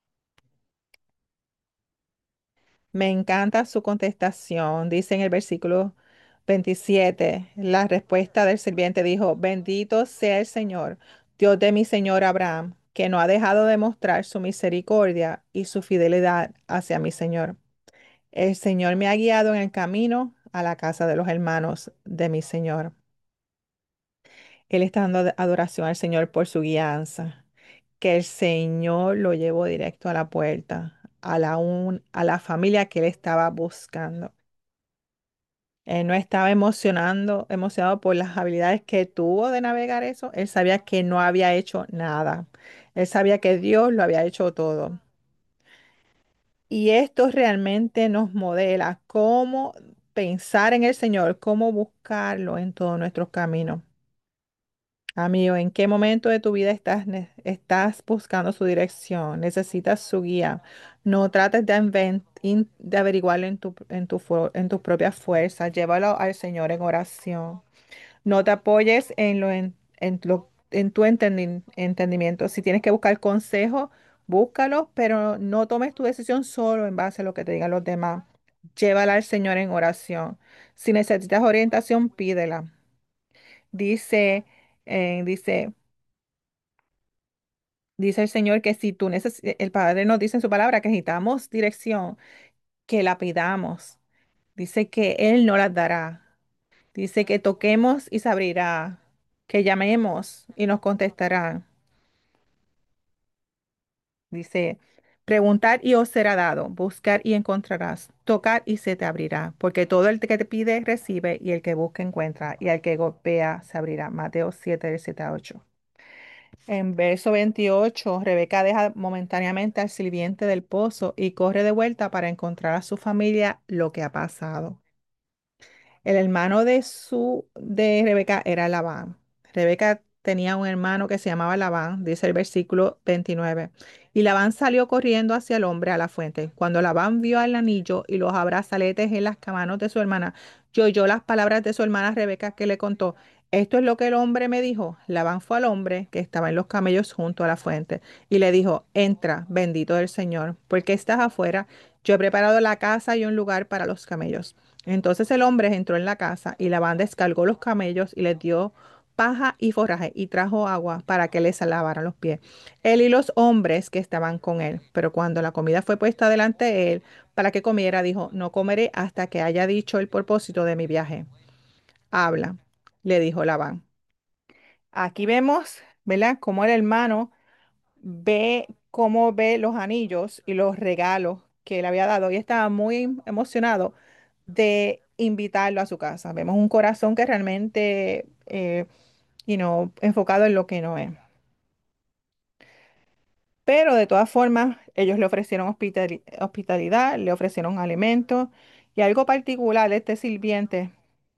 Me encanta su contestación. Dice en el versículo 27, la respuesta del sirviente dijo, bendito sea el Señor, Dios de mi señor Abraham, que no ha dejado de mostrar su misericordia y su fidelidad hacia mi señor. El Señor me ha guiado en el camino a la casa de los hermanos de mi señor. Él está dando adoración al Señor por su guianza. Que el Señor lo llevó directo a la puerta, a la familia que él estaba buscando. Él no estaba emocionado por las habilidades que tuvo de navegar eso. Él sabía que no había hecho nada. Él sabía que Dios lo había hecho todo. Y esto realmente nos modela cómo pensar en el Señor, cómo buscarlo en todos nuestros caminos. Amigo, ¿en qué momento de tu vida estás buscando su dirección? Necesitas su guía. No trates de averiguarlo en tus propias fuerzas. Llévalo al Señor en oración. No te apoyes en tu entendimiento. Si tienes que buscar consejo, búscalo, pero no tomes tu decisión solo en base a lo que te digan los demás. Llévala al Señor en oración. Si necesitas orientación, pídela. Dice, eh, dice, dice el Señor que si el Padre nos dice en su palabra que necesitamos dirección, que la pidamos. Dice que Él no las dará. Dice que toquemos y se abrirá, que llamemos y nos contestarán. Dice, preguntar y os será dado, buscar y encontrarás, tocar y se te abrirá, porque todo el que te pide recibe y el que busca encuentra y al que golpea se abrirá. Mateo 7, del 7 a 8. En verso 28, Rebeca deja momentáneamente al sirviente del pozo y corre de vuelta para encontrar a su familia lo que ha pasado. El hermano de Rebeca era Labán. Rebeca tenía un hermano que se llamaba Labán, dice el versículo 29. Y Labán salió corriendo hacia el hombre a la fuente. Cuando Labán vio el anillo y los brazaletes en las manos de su hermana, y oyó las palabras de su hermana Rebeca que le contó. Esto es lo que el hombre me dijo. Labán fue al hombre que estaba en los camellos junto a la fuente y le dijo, entra, bendito del Señor, porque estás afuera. Yo he preparado la casa y un lugar para los camellos. Entonces el hombre entró en la casa y Labán descargó los camellos y les dio paja y forraje y trajo agua para que les lavaran los pies, él y los hombres que estaban con él. Pero cuando la comida fue puesta delante de él para que comiera, dijo, no comeré hasta que haya dicho el propósito de mi viaje. Habla, le dijo Labán. Aquí vemos, ¿verdad? Cómo el hermano cómo ve los anillos y los regalos que le había dado y estaba muy emocionado de invitarlo a su casa. Vemos un corazón que realmente, enfocado en lo que no es. Pero de todas formas, ellos le ofrecieron hospitalidad, le ofrecieron alimentos y algo particular de este sirviente,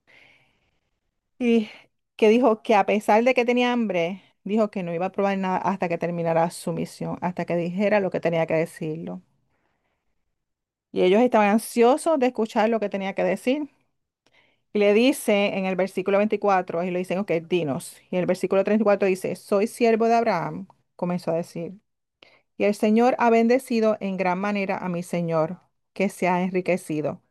y que dijo que a pesar de que tenía hambre, dijo que no iba a probar nada hasta que terminara su misión, hasta que dijera lo que tenía que decirlo. Y ellos estaban ansiosos de escuchar lo que tenía que decir. Y le dice en el versículo 24, y le dicen, ok, dinos. Y el versículo 34 dice, soy siervo de Abraham, comenzó a decir. Y el Señor ha bendecido en gran manera a mi Señor, que se ha enriquecido.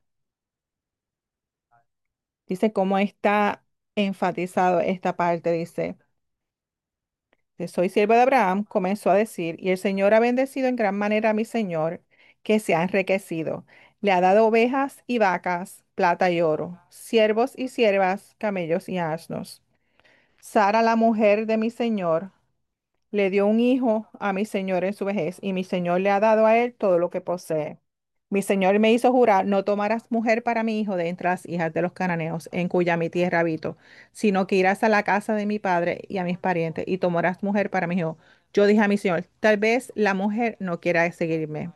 Dice cómo está enfatizado esta parte, dice, que soy siervo de Abraham, comenzó a decir, y el Señor ha bendecido en gran manera a mi Señor, que se ha enriquecido. Le ha dado ovejas y vacas, plata y oro, siervos y siervas, camellos y asnos. Sara, la mujer de mi señor, le dio un hijo a mi señor en su vejez, y mi señor le ha dado a él todo lo que posee. Mi señor me hizo jurar, no tomarás mujer para mi hijo de entre las hijas de los cananeos, en cuya mi tierra habito, sino que irás a la casa de mi padre y a mis parientes, y tomarás mujer para mi hijo. Yo dije a mi señor, tal vez la mujer no quiera seguirme.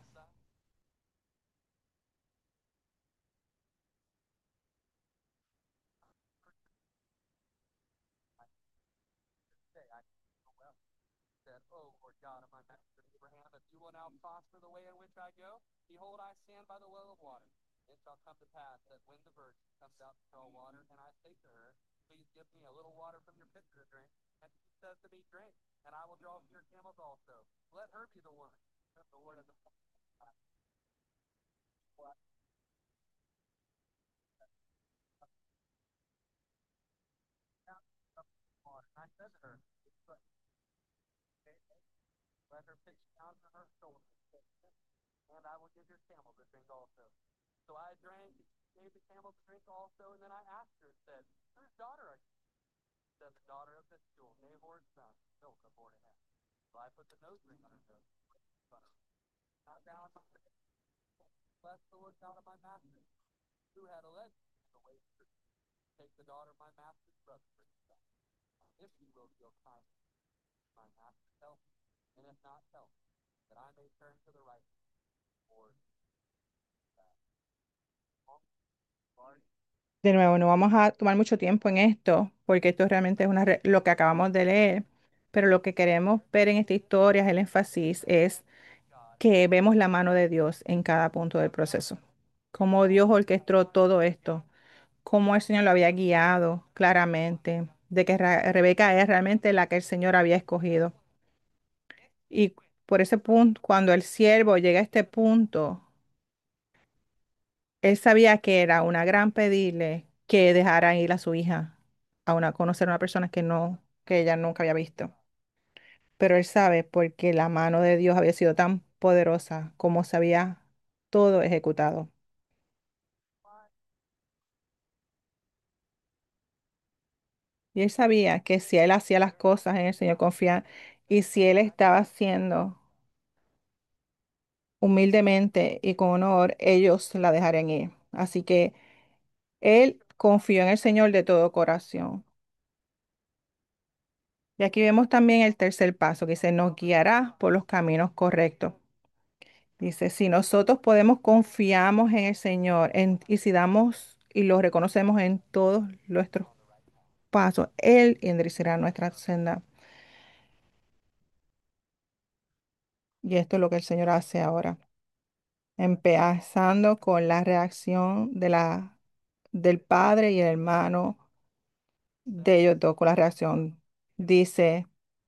De nuevo, no vamos a tomar mucho tiempo en esto, porque esto realmente es lo que acabamos de leer, pero lo que queremos ver en esta historia, el énfasis es que vemos la mano de Dios en cada punto del proceso, cómo Dios orquestó todo esto, cómo el Señor lo había guiado claramente, de que Rebeca es realmente la que el Señor había escogido. Y por ese punto, cuando el siervo llega a este punto, él sabía que era una gran pedirle que dejara ir a su hija conocer a una persona que ella nunca había visto. Pero él sabe porque la mano de Dios había sido tan poderosa como se había todo ejecutado. Y él sabía que si él hacía las cosas en el Señor confía y si él estaba haciendo humildemente y con honor, ellos la dejarían ir. Así que él confió en el Señor de todo corazón. Y aquí vemos también el tercer paso, que dice, nos guiará por los caminos correctos. Dice, si nosotros podemos confiamos en el Señor y si damos y lo reconocemos en todos nuestros pasos, Él enderezará nuestra senda. Y esto es lo que el Señor hace ahora, empezando con la reacción del padre y el hermano de ellos dos, con la reacción. Dice,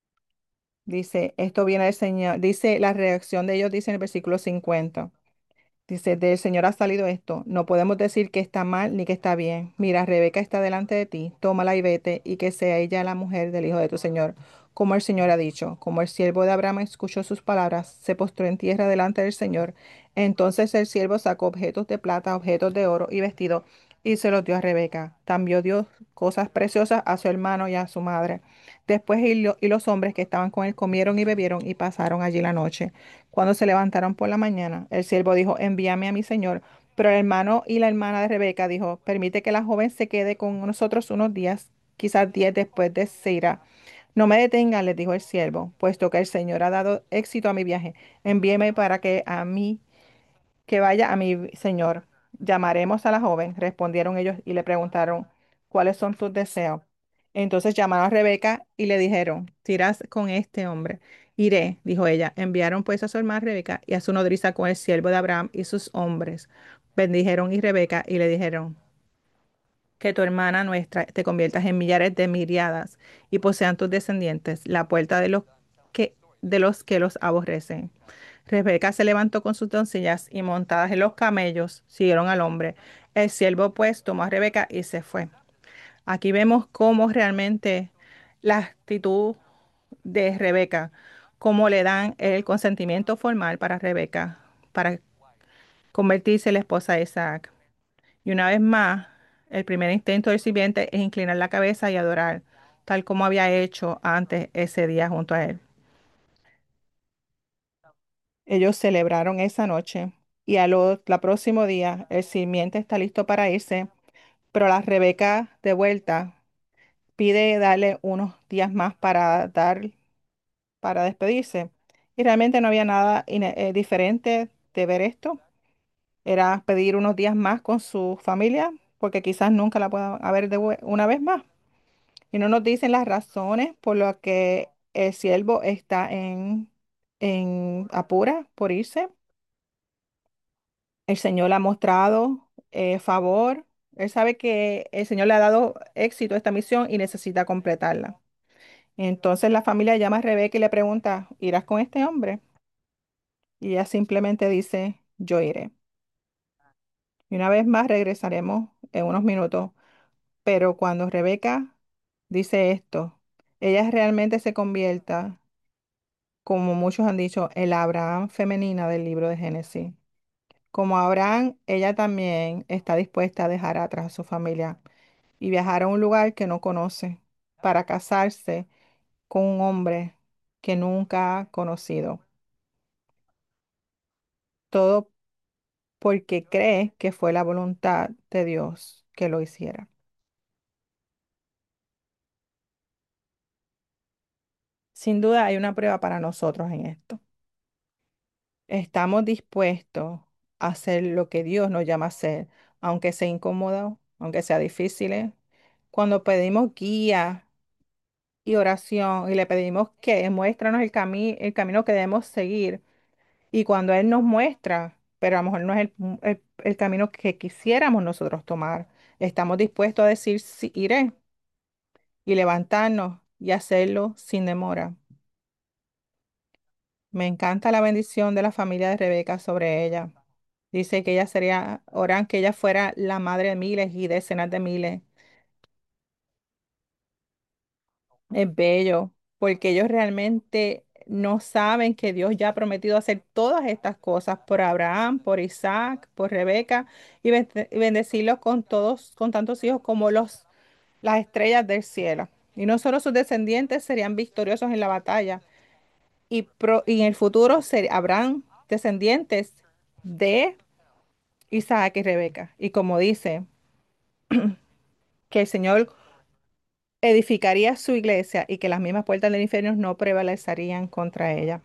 esto viene del Señor, dice la reacción de ellos, dice en el versículo 50. Dice, del Señor ha salido esto. No podemos decir que está mal ni que está bien. Mira, Rebeca está delante de ti. Tómala y vete, y que sea ella la mujer del hijo de tu Señor. Como el Señor ha dicho. Como el siervo de Abraham escuchó sus palabras, se postró en tierra delante del Señor. Entonces el siervo sacó objetos de plata, objetos de oro y vestido, y se los dio a Rebeca. También dio cosas preciosas a su hermano y a su madre. Después y los hombres que estaban con él comieron y bebieron y pasaron allí la noche. Cuando se levantaron por la mañana, el siervo dijo, envíame a mi señor. Pero el hermano y la hermana de Rebeca dijo, permite que la joven se quede con nosotros unos días, quizás 10 después de se irá. No me detengan, les dijo el siervo, puesto que el Señor ha dado éxito a mi viaje. Envíeme para que vaya a mi señor. Llamaremos a la joven, respondieron ellos y le preguntaron, ¿cuáles son tus deseos? Entonces llamaron a Rebeca y le dijeron, si irás con este hombre. Iré, dijo ella. Enviaron pues a su hermana Rebeca y a su nodriza con el siervo de Abraham y sus hombres. Bendijeron y Rebeca y le dijeron, que tu hermana nuestra te conviertas en millares de miriadas y posean tus descendientes la puerta de los que los aborrecen. Rebeca se levantó con sus doncellas y montadas en los camellos siguieron al hombre. El siervo pues tomó a Rebeca y se fue. Aquí vemos cómo realmente la actitud de Rebeca, cómo le dan el consentimiento formal para Rebeca, para convertirse en la esposa de Isaac. Y una vez más, el primer intento del sirviente es inclinar la cabeza y adorar, tal como había hecho antes ese día junto a él. Ellos celebraron esa noche y la próximo día el sirviente está listo para irse, pero la Rebeca de vuelta pide darle unos días más para despedirse. Y realmente no había nada diferente de ver esto. Era pedir unos días más con su familia, porque quizás nunca la puedan ver una vez más. Y no nos dicen las razones por las que el siervo está en apura por irse. El Señor le ha mostrado favor. Él sabe que el Señor le ha dado éxito a esta misión y necesita completarla. Entonces la familia llama a Rebeca y le pregunta, ¿irás con este hombre? Y ella simplemente dice, yo iré. Y una vez más regresaremos en unos minutos. Pero cuando Rebeca dice esto, ella realmente se convierta, como muchos han dicho, en la Abraham femenina del libro de Génesis. Como Abraham, ella también está dispuesta a dejar atrás a su familia y viajar a un lugar que no conoce para casarse con un hombre que nunca ha conocido. Todo porque cree que fue la voluntad de Dios que lo hiciera. Sin duda hay una prueba para nosotros en esto. Estamos dispuestos a hacer lo que Dios nos llama a hacer, aunque sea incómodo, aunque sea difícil. Cuando pedimos guía y oración y le pedimos que muéstranos el camino que debemos seguir, y cuando Él nos muestra, pero a lo mejor no es el camino que quisiéramos nosotros tomar, estamos dispuestos a decir sí, iré y levantarnos y hacerlo sin demora. Me encanta la bendición de la familia de Rebeca sobre ella. Dice que ella sería, oran que ella fuera la madre de miles y decenas de miles. Es bello, porque ellos realmente no saben que Dios ya ha prometido hacer todas estas cosas por Abraham, por Isaac, por Rebeca y bendecirlos con todos, con tantos hijos como las estrellas del cielo. Y no solo sus descendientes serían victoriosos en la batalla, y en el futuro habrán descendientes de Isaac y Rebeca. Y como dice, que el Señor edificaría su iglesia y que las mismas puertas del infierno no prevalecerían contra ella.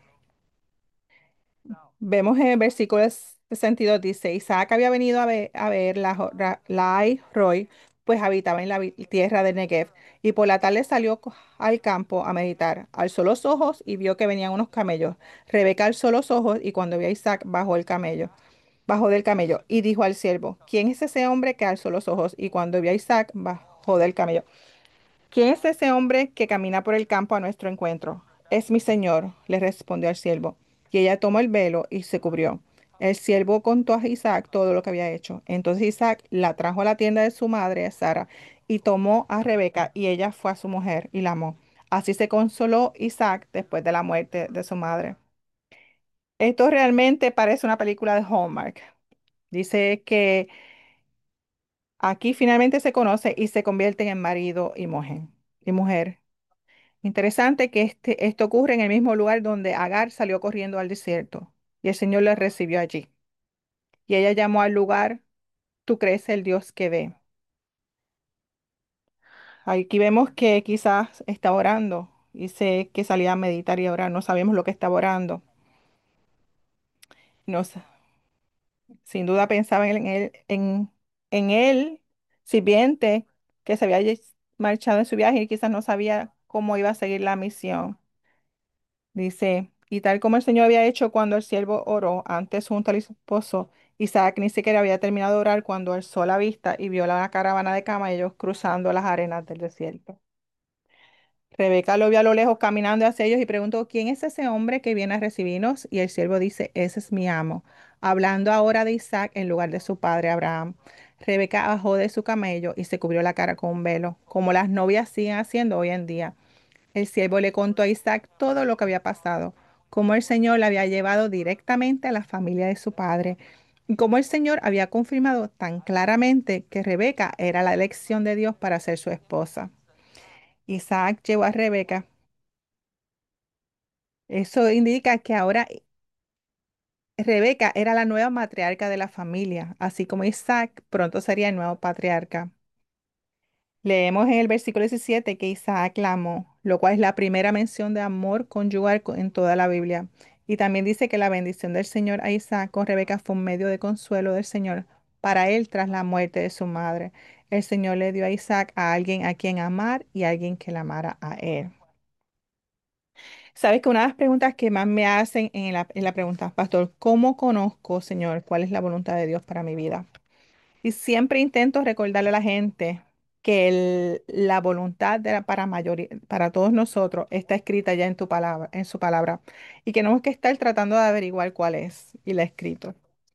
Vemos en el versículo 62, dice, Isaac había venido a ver la Roy, pues habitaba en la tierra de Negev, y por la tarde salió al campo a meditar. Alzó los ojos y vio que venían unos camellos. Rebeca alzó los ojos y cuando vio a Isaac bajó del camello y dijo al siervo, ¿quién es ese hombre que alzó los ojos? Y cuando vio a Isaac, bajó del camello. ¿Quién es ese hombre que camina por el campo a nuestro encuentro? Es mi señor, le respondió el siervo. Y ella tomó el velo y se cubrió. El siervo contó a Isaac todo lo que había hecho. Entonces Isaac la trajo a la tienda de su madre, Sara, y tomó a Rebeca, y ella fue a su mujer y la amó. Así se consoló Isaac después de la muerte de su madre. Esto realmente parece una película de Hallmark. Dice que aquí finalmente se conoce y se convierten en marido y mujer. Y mujer. Interesante que esto ocurre en el mismo lugar donde Agar salió corriendo al desierto y el Señor la recibió allí. Y ella llamó al lugar, tú crees el Dios que ve. Aquí vemos que quizás está orando y sé que salía a meditar y a orar. No sabemos lo que estaba orando. No, sin duda pensaba en él, sirviente que se había marchado en su viaje y quizás no sabía cómo iba a seguir la misión. Dice, y tal como el Señor había hecho cuando el siervo oró antes junto al esposo, Isaac ni siquiera había terminado de orar cuando alzó la vista y vio la caravana de camellos cruzando las arenas del desierto. Rebeca lo vio a lo lejos caminando hacia ellos y preguntó, ¿quién es ese hombre que viene a recibirnos? Y el siervo dice, ese es mi amo, hablando ahora de Isaac en lugar de su padre Abraham. Rebeca bajó de su camello y se cubrió la cara con un velo, como las novias siguen haciendo hoy en día. El siervo le contó a Isaac todo lo que había pasado, cómo el Señor le había llevado directamente a la familia de su padre y cómo el Señor había confirmado tan claramente que Rebeca era la elección de Dios para ser su esposa. Isaac llevó a Rebeca. Eso indica que ahora Rebeca era la nueva matriarca de la familia, así como Isaac pronto sería el nuevo patriarca. Leemos en el versículo 17 que Isaac la amó, lo cual es la primera mención de amor conyugal en toda la Biblia. Y también dice que la bendición del Señor a Isaac con Rebeca fue un medio de consuelo del Señor para él tras la muerte de su madre. El Señor le dio a Isaac a alguien a quien amar y a alguien que la amara a él. Sabes que una de las preguntas que más me hacen en la pregunta, Pastor, ¿cómo conozco, Señor, cuál es la voluntad de Dios para mi vida? Y siempre intento recordarle a la gente que la voluntad para todos nosotros está escrita ya en tu palabra, en su palabra, y que no es que estar tratando de averiguar cuál es y la ha escrito.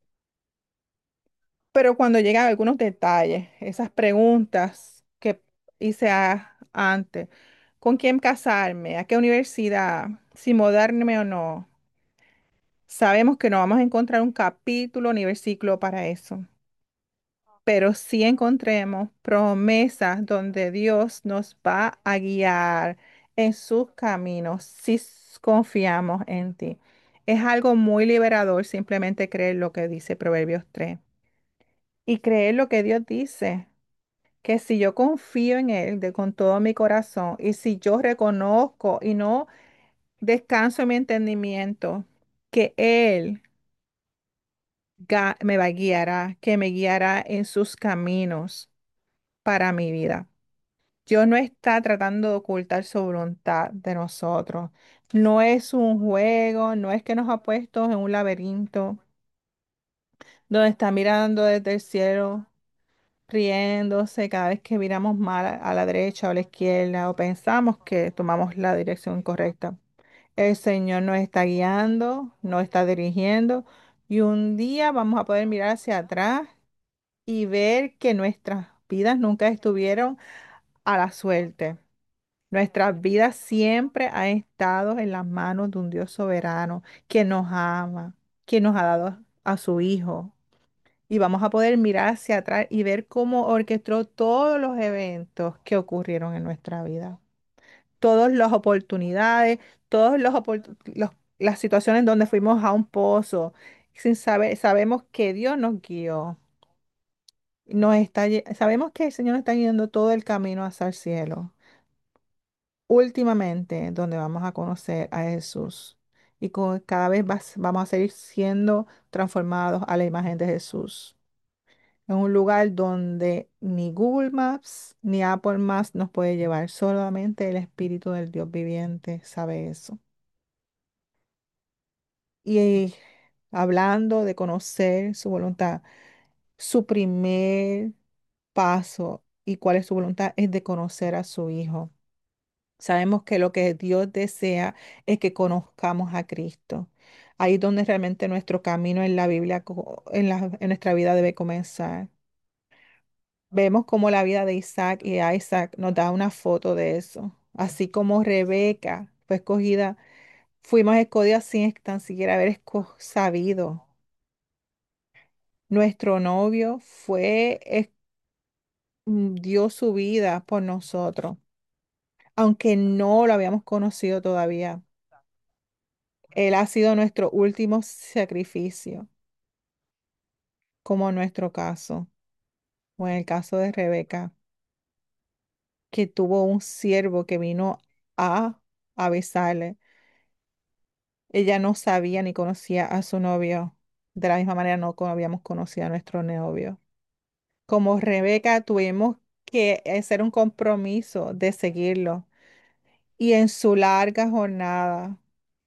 Pero cuando llegan algunos detalles, esas preguntas que hice antes, ¿con quién casarme? ¿A qué universidad? ¿Si mudarme o no? Sabemos que no vamos a encontrar un capítulo ni versículo para eso, pero sí encontremos promesas donde Dios nos va a guiar en sus caminos si confiamos en ti. Es algo muy liberador simplemente creer lo que dice Proverbios 3 y creer lo que Dios dice, que si yo confío en Él con todo mi corazón y si yo reconozco y no descanso en mi entendimiento, que Él me va a guiar, que me guiará en sus caminos para mi vida. Dios no está tratando de ocultar su voluntad de nosotros. No es un juego, no es que nos ha puesto en un laberinto donde está mirando desde el cielo, riéndose cada vez que miramos mal a la derecha o a la izquierda o pensamos que tomamos la dirección correcta. El Señor nos está guiando, nos está dirigiendo y un día vamos a poder mirar hacia atrás y ver que nuestras vidas nunca estuvieron a la suerte. Nuestras vidas siempre han estado en las manos de un Dios soberano que nos ama, que nos ha dado a su Hijo. Y vamos a poder mirar hacia atrás y ver cómo orquestó todos los eventos que ocurrieron en nuestra vida. Todas las oportunidades, todas las situaciones donde fuimos a un pozo, sin saber, sabemos que Dios nos guió. Sabemos que el Señor nos está guiando todo el camino hacia el cielo. Últimamente, donde vamos a conocer a Jesús. Y cada vez vamos a seguir siendo transformados a la imagen de Jesús. En un lugar donde ni Google Maps ni Apple Maps nos puede llevar. Solamente el Espíritu del Dios viviente sabe eso. Y hablando de conocer su voluntad, su primer paso y cuál es su voluntad es de conocer a su Hijo. Sabemos que lo que Dios desea es que conozcamos a Cristo. Ahí es donde realmente nuestro camino en la Biblia, en nuestra vida debe comenzar. Vemos como la vida de Isaac y Isaac nos da una foto de eso. Así como Rebeca fue escogida, fuimos escogidas sin tan siquiera haber sabido. Nuestro novio dio su vida por nosotros, aunque no lo habíamos conocido todavía. Él ha sido nuestro último sacrificio, como en nuestro caso, o en el caso de Rebeca, que tuvo un siervo que vino a avisarle. Ella no sabía ni conocía a su novio. De la misma manera no habíamos conocido a nuestro novio. Como Rebeca tuvimos que hacer un compromiso de seguirlo. Y en su larga jornada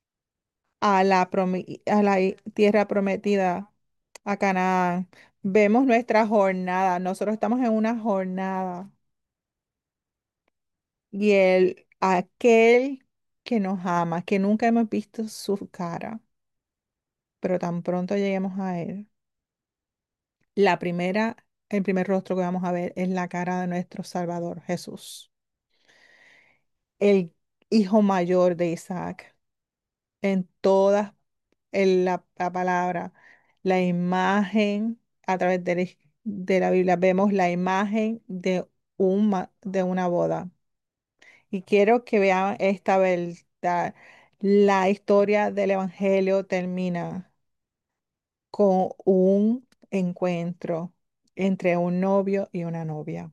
a la tierra prometida, a Canaán, vemos nuestra jornada. Nosotros estamos en una jornada. Y aquel que nos ama, que nunca hemos visto su cara, pero tan pronto lleguemos a él. El primer rostro que vamos a ver es la cara de nuestro Salvador, Jesús, el hijo mayor de Isaac. En toda la palabra, la imagen, a través de la Biblia, vemos la imagen de, de una boda. Y quiero que vean esta verdad. La historia del Evangelio termina con un encuentro entre un novio y una novia.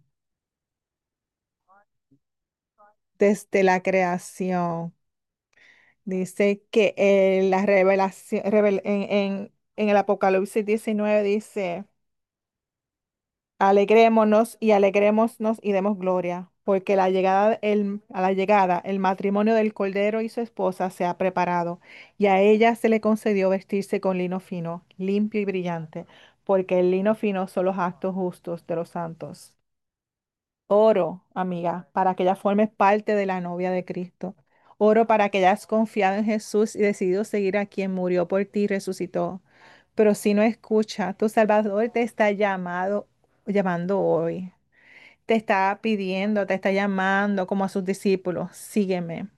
Desde la creación, dice que la revelación, en el Apocalipsis 19 dice, alegrémonos y demos gloria, porque a la llegada el matrimonio del Cordero y su esposa se ha preparado, y a ella se le concedió vestirse con lino fino, limpio y brillante, porque el lino fino son los actos justos de los santos. Oro, amiga, para que ya formes parte de la novia de Cristo. Oro para que hayas confiado en Jesús y decidido seguir a quien murió por ti y resucitó. Pero si no escucha, tu Salvador te está llamando hoy. Te está pidiendo, te está llamando como a sus discípulos. Sígueme.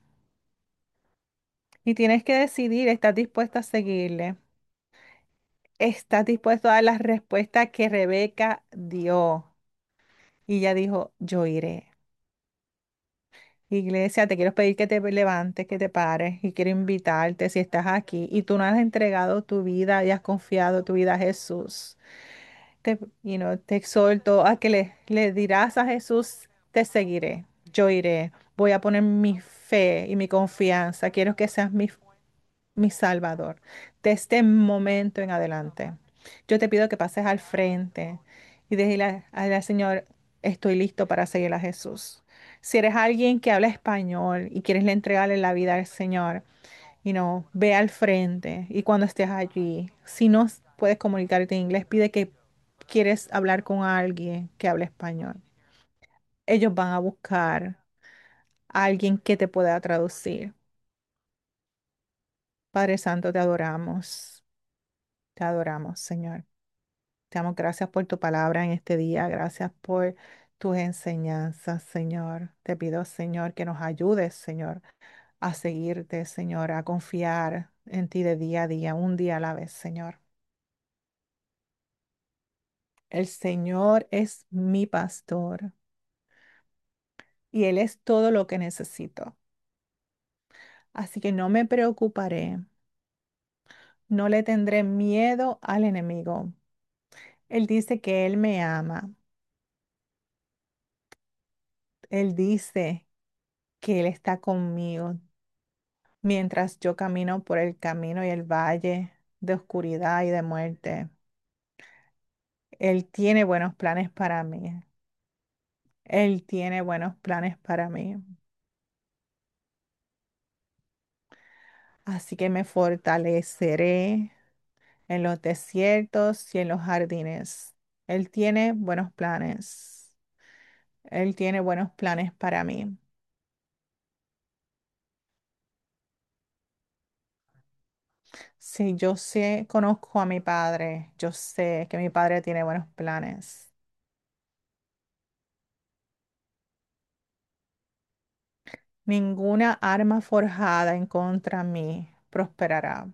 Y tienes que decidir, ¿estás dispuesta a seguirle? ¿Estás dispuesto a dar la respuesta que Rebeca dio? Y ella dijo, yo iré. Iglesia, te quiero pedir que te levantes, que te pares y quiero invitarte si estás aquí y tú no has entregado tu vida y has confiado tu vida a Jesús. Te exhorto a que le dirás a Jesús, te seguiré, yo iré, voy a poner mi fe y mi confianza, quiero que seas mi Salvador. De este momento en adelante, yo te pido que pases al frente y dile al Señor, estoy listo para seguir a Jesús. Si eres alguien que habla español y quieres le entregarle la vida al Señor, ve al frente y cuando estés allí, si no puedes comunicarte en inglés, pide que quieres hablar con alguien que hable español. Ellos van a buscar a alguien que te pueda traducir. Padre Santo, te adoramos, Señor. Te damos gracias por tu palabra en este día, gracias por tus enseñanzas, Señor. Te pido, Señor, que nos ayudes, Señor, a seguirte, Señor, a confiar en ti de día a día, un día a la vez, Señor. El Señor es mi pastor y Él es todo lo que necesito. Así que no me preocuparé, no le tendré miedo al enemigo. Él dice que Él me ama. Él dice que Él está conmigo mientras yo camino por el camino y el valle de oscuridad y de muerte. Él tiene buenos planes para mí. Él tiene buenos planes para mí. Así que me fortaleceré en los desiertos y en los jardines. Él tiene buenos planes. Él tiene buenos planes para mí. Si yo sé, conozco a mi padre, yo sé que mi padre tiene buenos planes. Ninguna arma forjada en contra mí prosperará.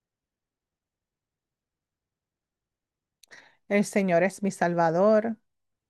El Señor es mi Salvador,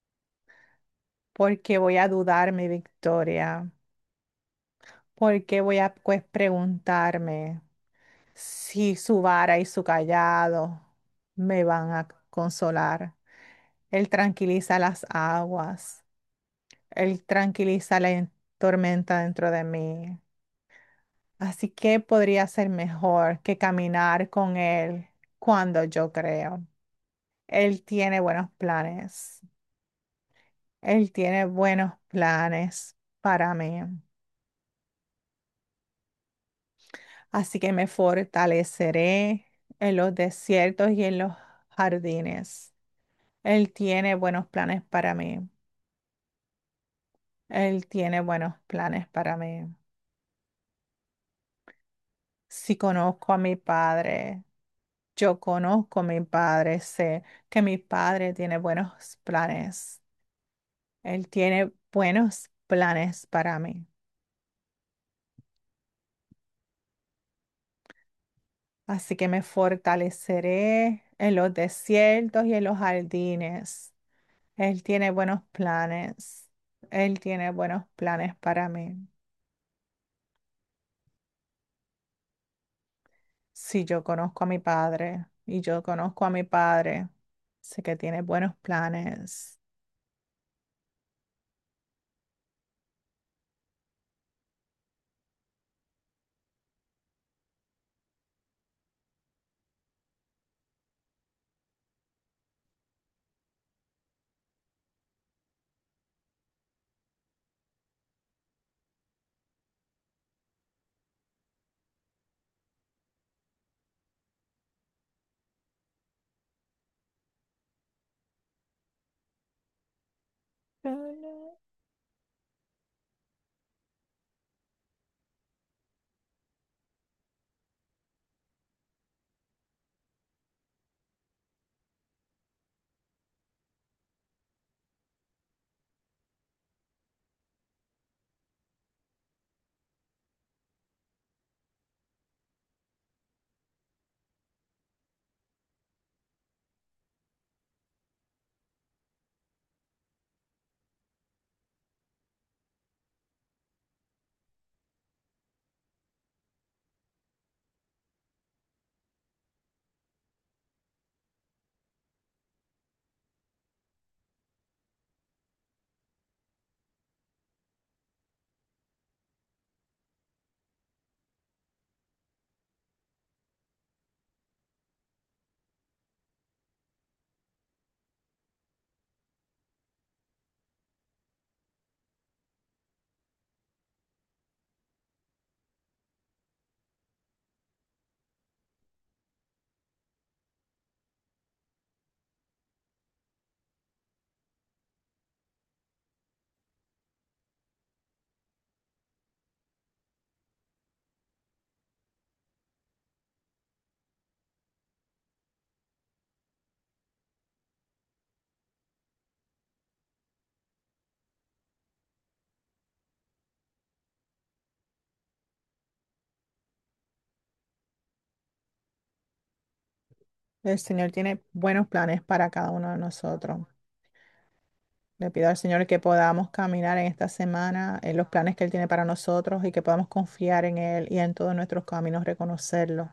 porque voy a dudar mi victoria, porque voy a pues preguntarme si su vara y su callado me van a consolar. Él tranquiliza las aguas, Él tranquiliza la tormenta dentro de mí. Así que podría ser mejor que caminar con Él cuando yo creo. Él tiene buenos planes. Él tiene buenos planes para mí. Así que me fortaleceré en los desiertos y en los jardines. Él tiene buenos planes para mí. Él tiene buenos planes para mí. Si conozco a mi Padre, yo conozco a mi Padre, sé que mi Padre tiene buenos planes. Él tiene buenos planes para mí. Así que me fortaleceré en los desiertos y en los jardines. Él tiene buenos planes. Él tiene buenos planes para mí. Si yo conozco a mi Padre y yo conozco a mi Padre, sé que tiene buenos planes. El Señor tiene buenos planes para cada uno de nosotros. Le pido al Señor que podamos caminar en esta semana en los planes que Él tiene para nosotros y que podamos confiar en Él y en todos nuestros caminos reconocerlo.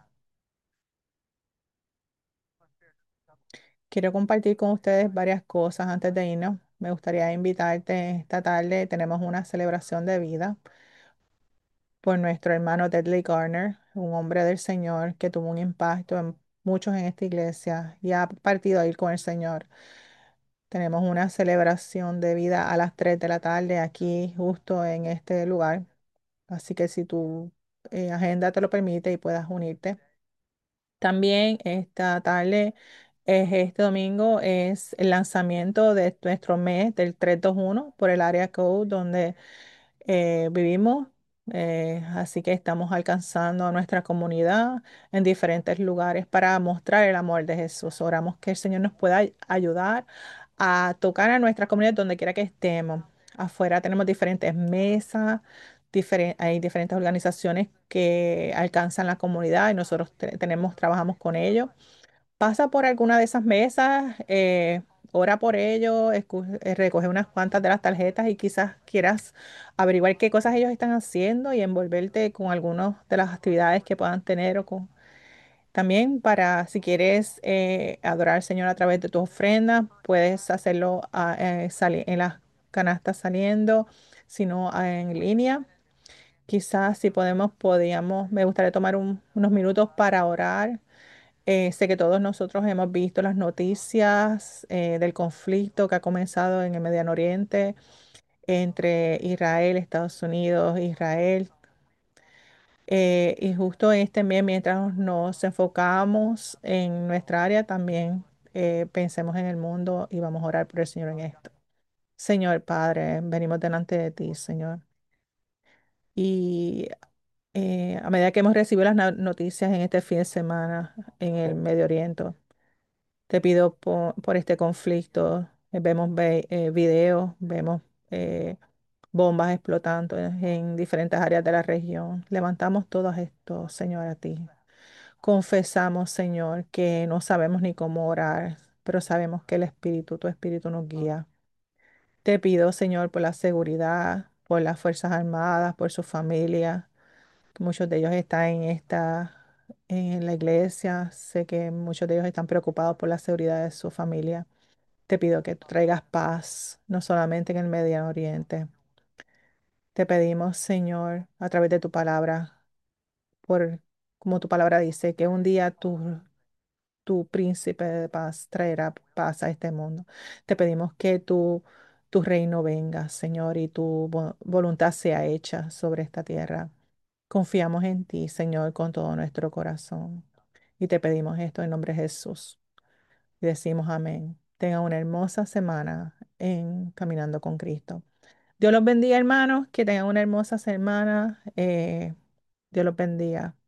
Quiero compartir con ustedes varias cosas antes de irnos. Me gustaría invitarte esta tarde. Tenemos una celebración de vida por nuestro hermano Dudley Garner, un hombre del Señor que tuvo un impacto en muchos en esta iglesia y ha partido a ir con el Señor. Tenemos una celebración de vida a las 3 de la tarde aquí justo en este lugar. Así que si tu agenda te lo permite y puedas unirte. También esta tarde, este domingo, es el lanzamiento de nuestro mes del 321 por el área code donde vivimos. Así que estamos alcanzando a nuestra comunidad en diferentes lugares para mostrar el amor de Jesús. Oramos que el Señor nos pueda ayudar a tocar a nuestra comunidad donde quiera que estemos. Afuera tenemos diferentes mesas, hay diferentes organizaciones que alcanzan la comunidad y nosotros trabajamos con ellos. Pasa por alguna de esas mesas, ora por ellos, recoge unas cuantas de las tarjetas y quizás quieras averiguar qué cosas ellos están haciendo y envolverte con algunas de las actividades que puedan tener también para si quieres adorar al Señor a través de tu ofrenda, puedes hacerlo en las canastas saliendo, sino en línea. Quizás si me gustaría tomar unos minutos para orar. Sé que todos nosotros hemos visto las noticias del conflicto que ha comenzado en el Mediano Oriente entre Israel, Estados Unidos, Israel. Y justo en este mes, mientras nos enfocamos en nuestra área, también pensemos en el mundo y vamos a orar por el Señor en esto. Señor Padre, venimos delante de ti, Señor. Y a medida que hemos recibido las noticias en este fin de semana en el Medio Oriente, te pido por este conflicto. Vemos videos, vemos eh, bombas explotando en diferentes áreas de la región. Levantamos todo esto, Señor, a ti. Confesamos, Señor, que no sabemos ni cómo orar, pero sabemos que tu Espíritu nos guía. Te pido, Señor, por la seguridad, por las Fuerzas Armadas, por su familia. Muchos de ellos están en la iglesia. Sé que muchos de ellos están preocupados por la seguridad de su familia. Te pido que tú traigas paz, no solamente en el Medio Oriente. Te pedimos, Señor, a través de tu palabra, como tu palabra dice, que un día tu príncipe de paz traerá paz a este mundo. Te pedimos que tu reino venga, Señor, y tu voluntad sea hecha sobre esta tierra. Confiamos en ti, Señor, con todo nuestro corazón. Y te pedimos esto en nombre de Jesús. Y decimos amén tengan una hermosa semana en Caminando con Cristo. Dios los bendiga, hermanos, que tengan una hermosa semana. Dios los bendiga.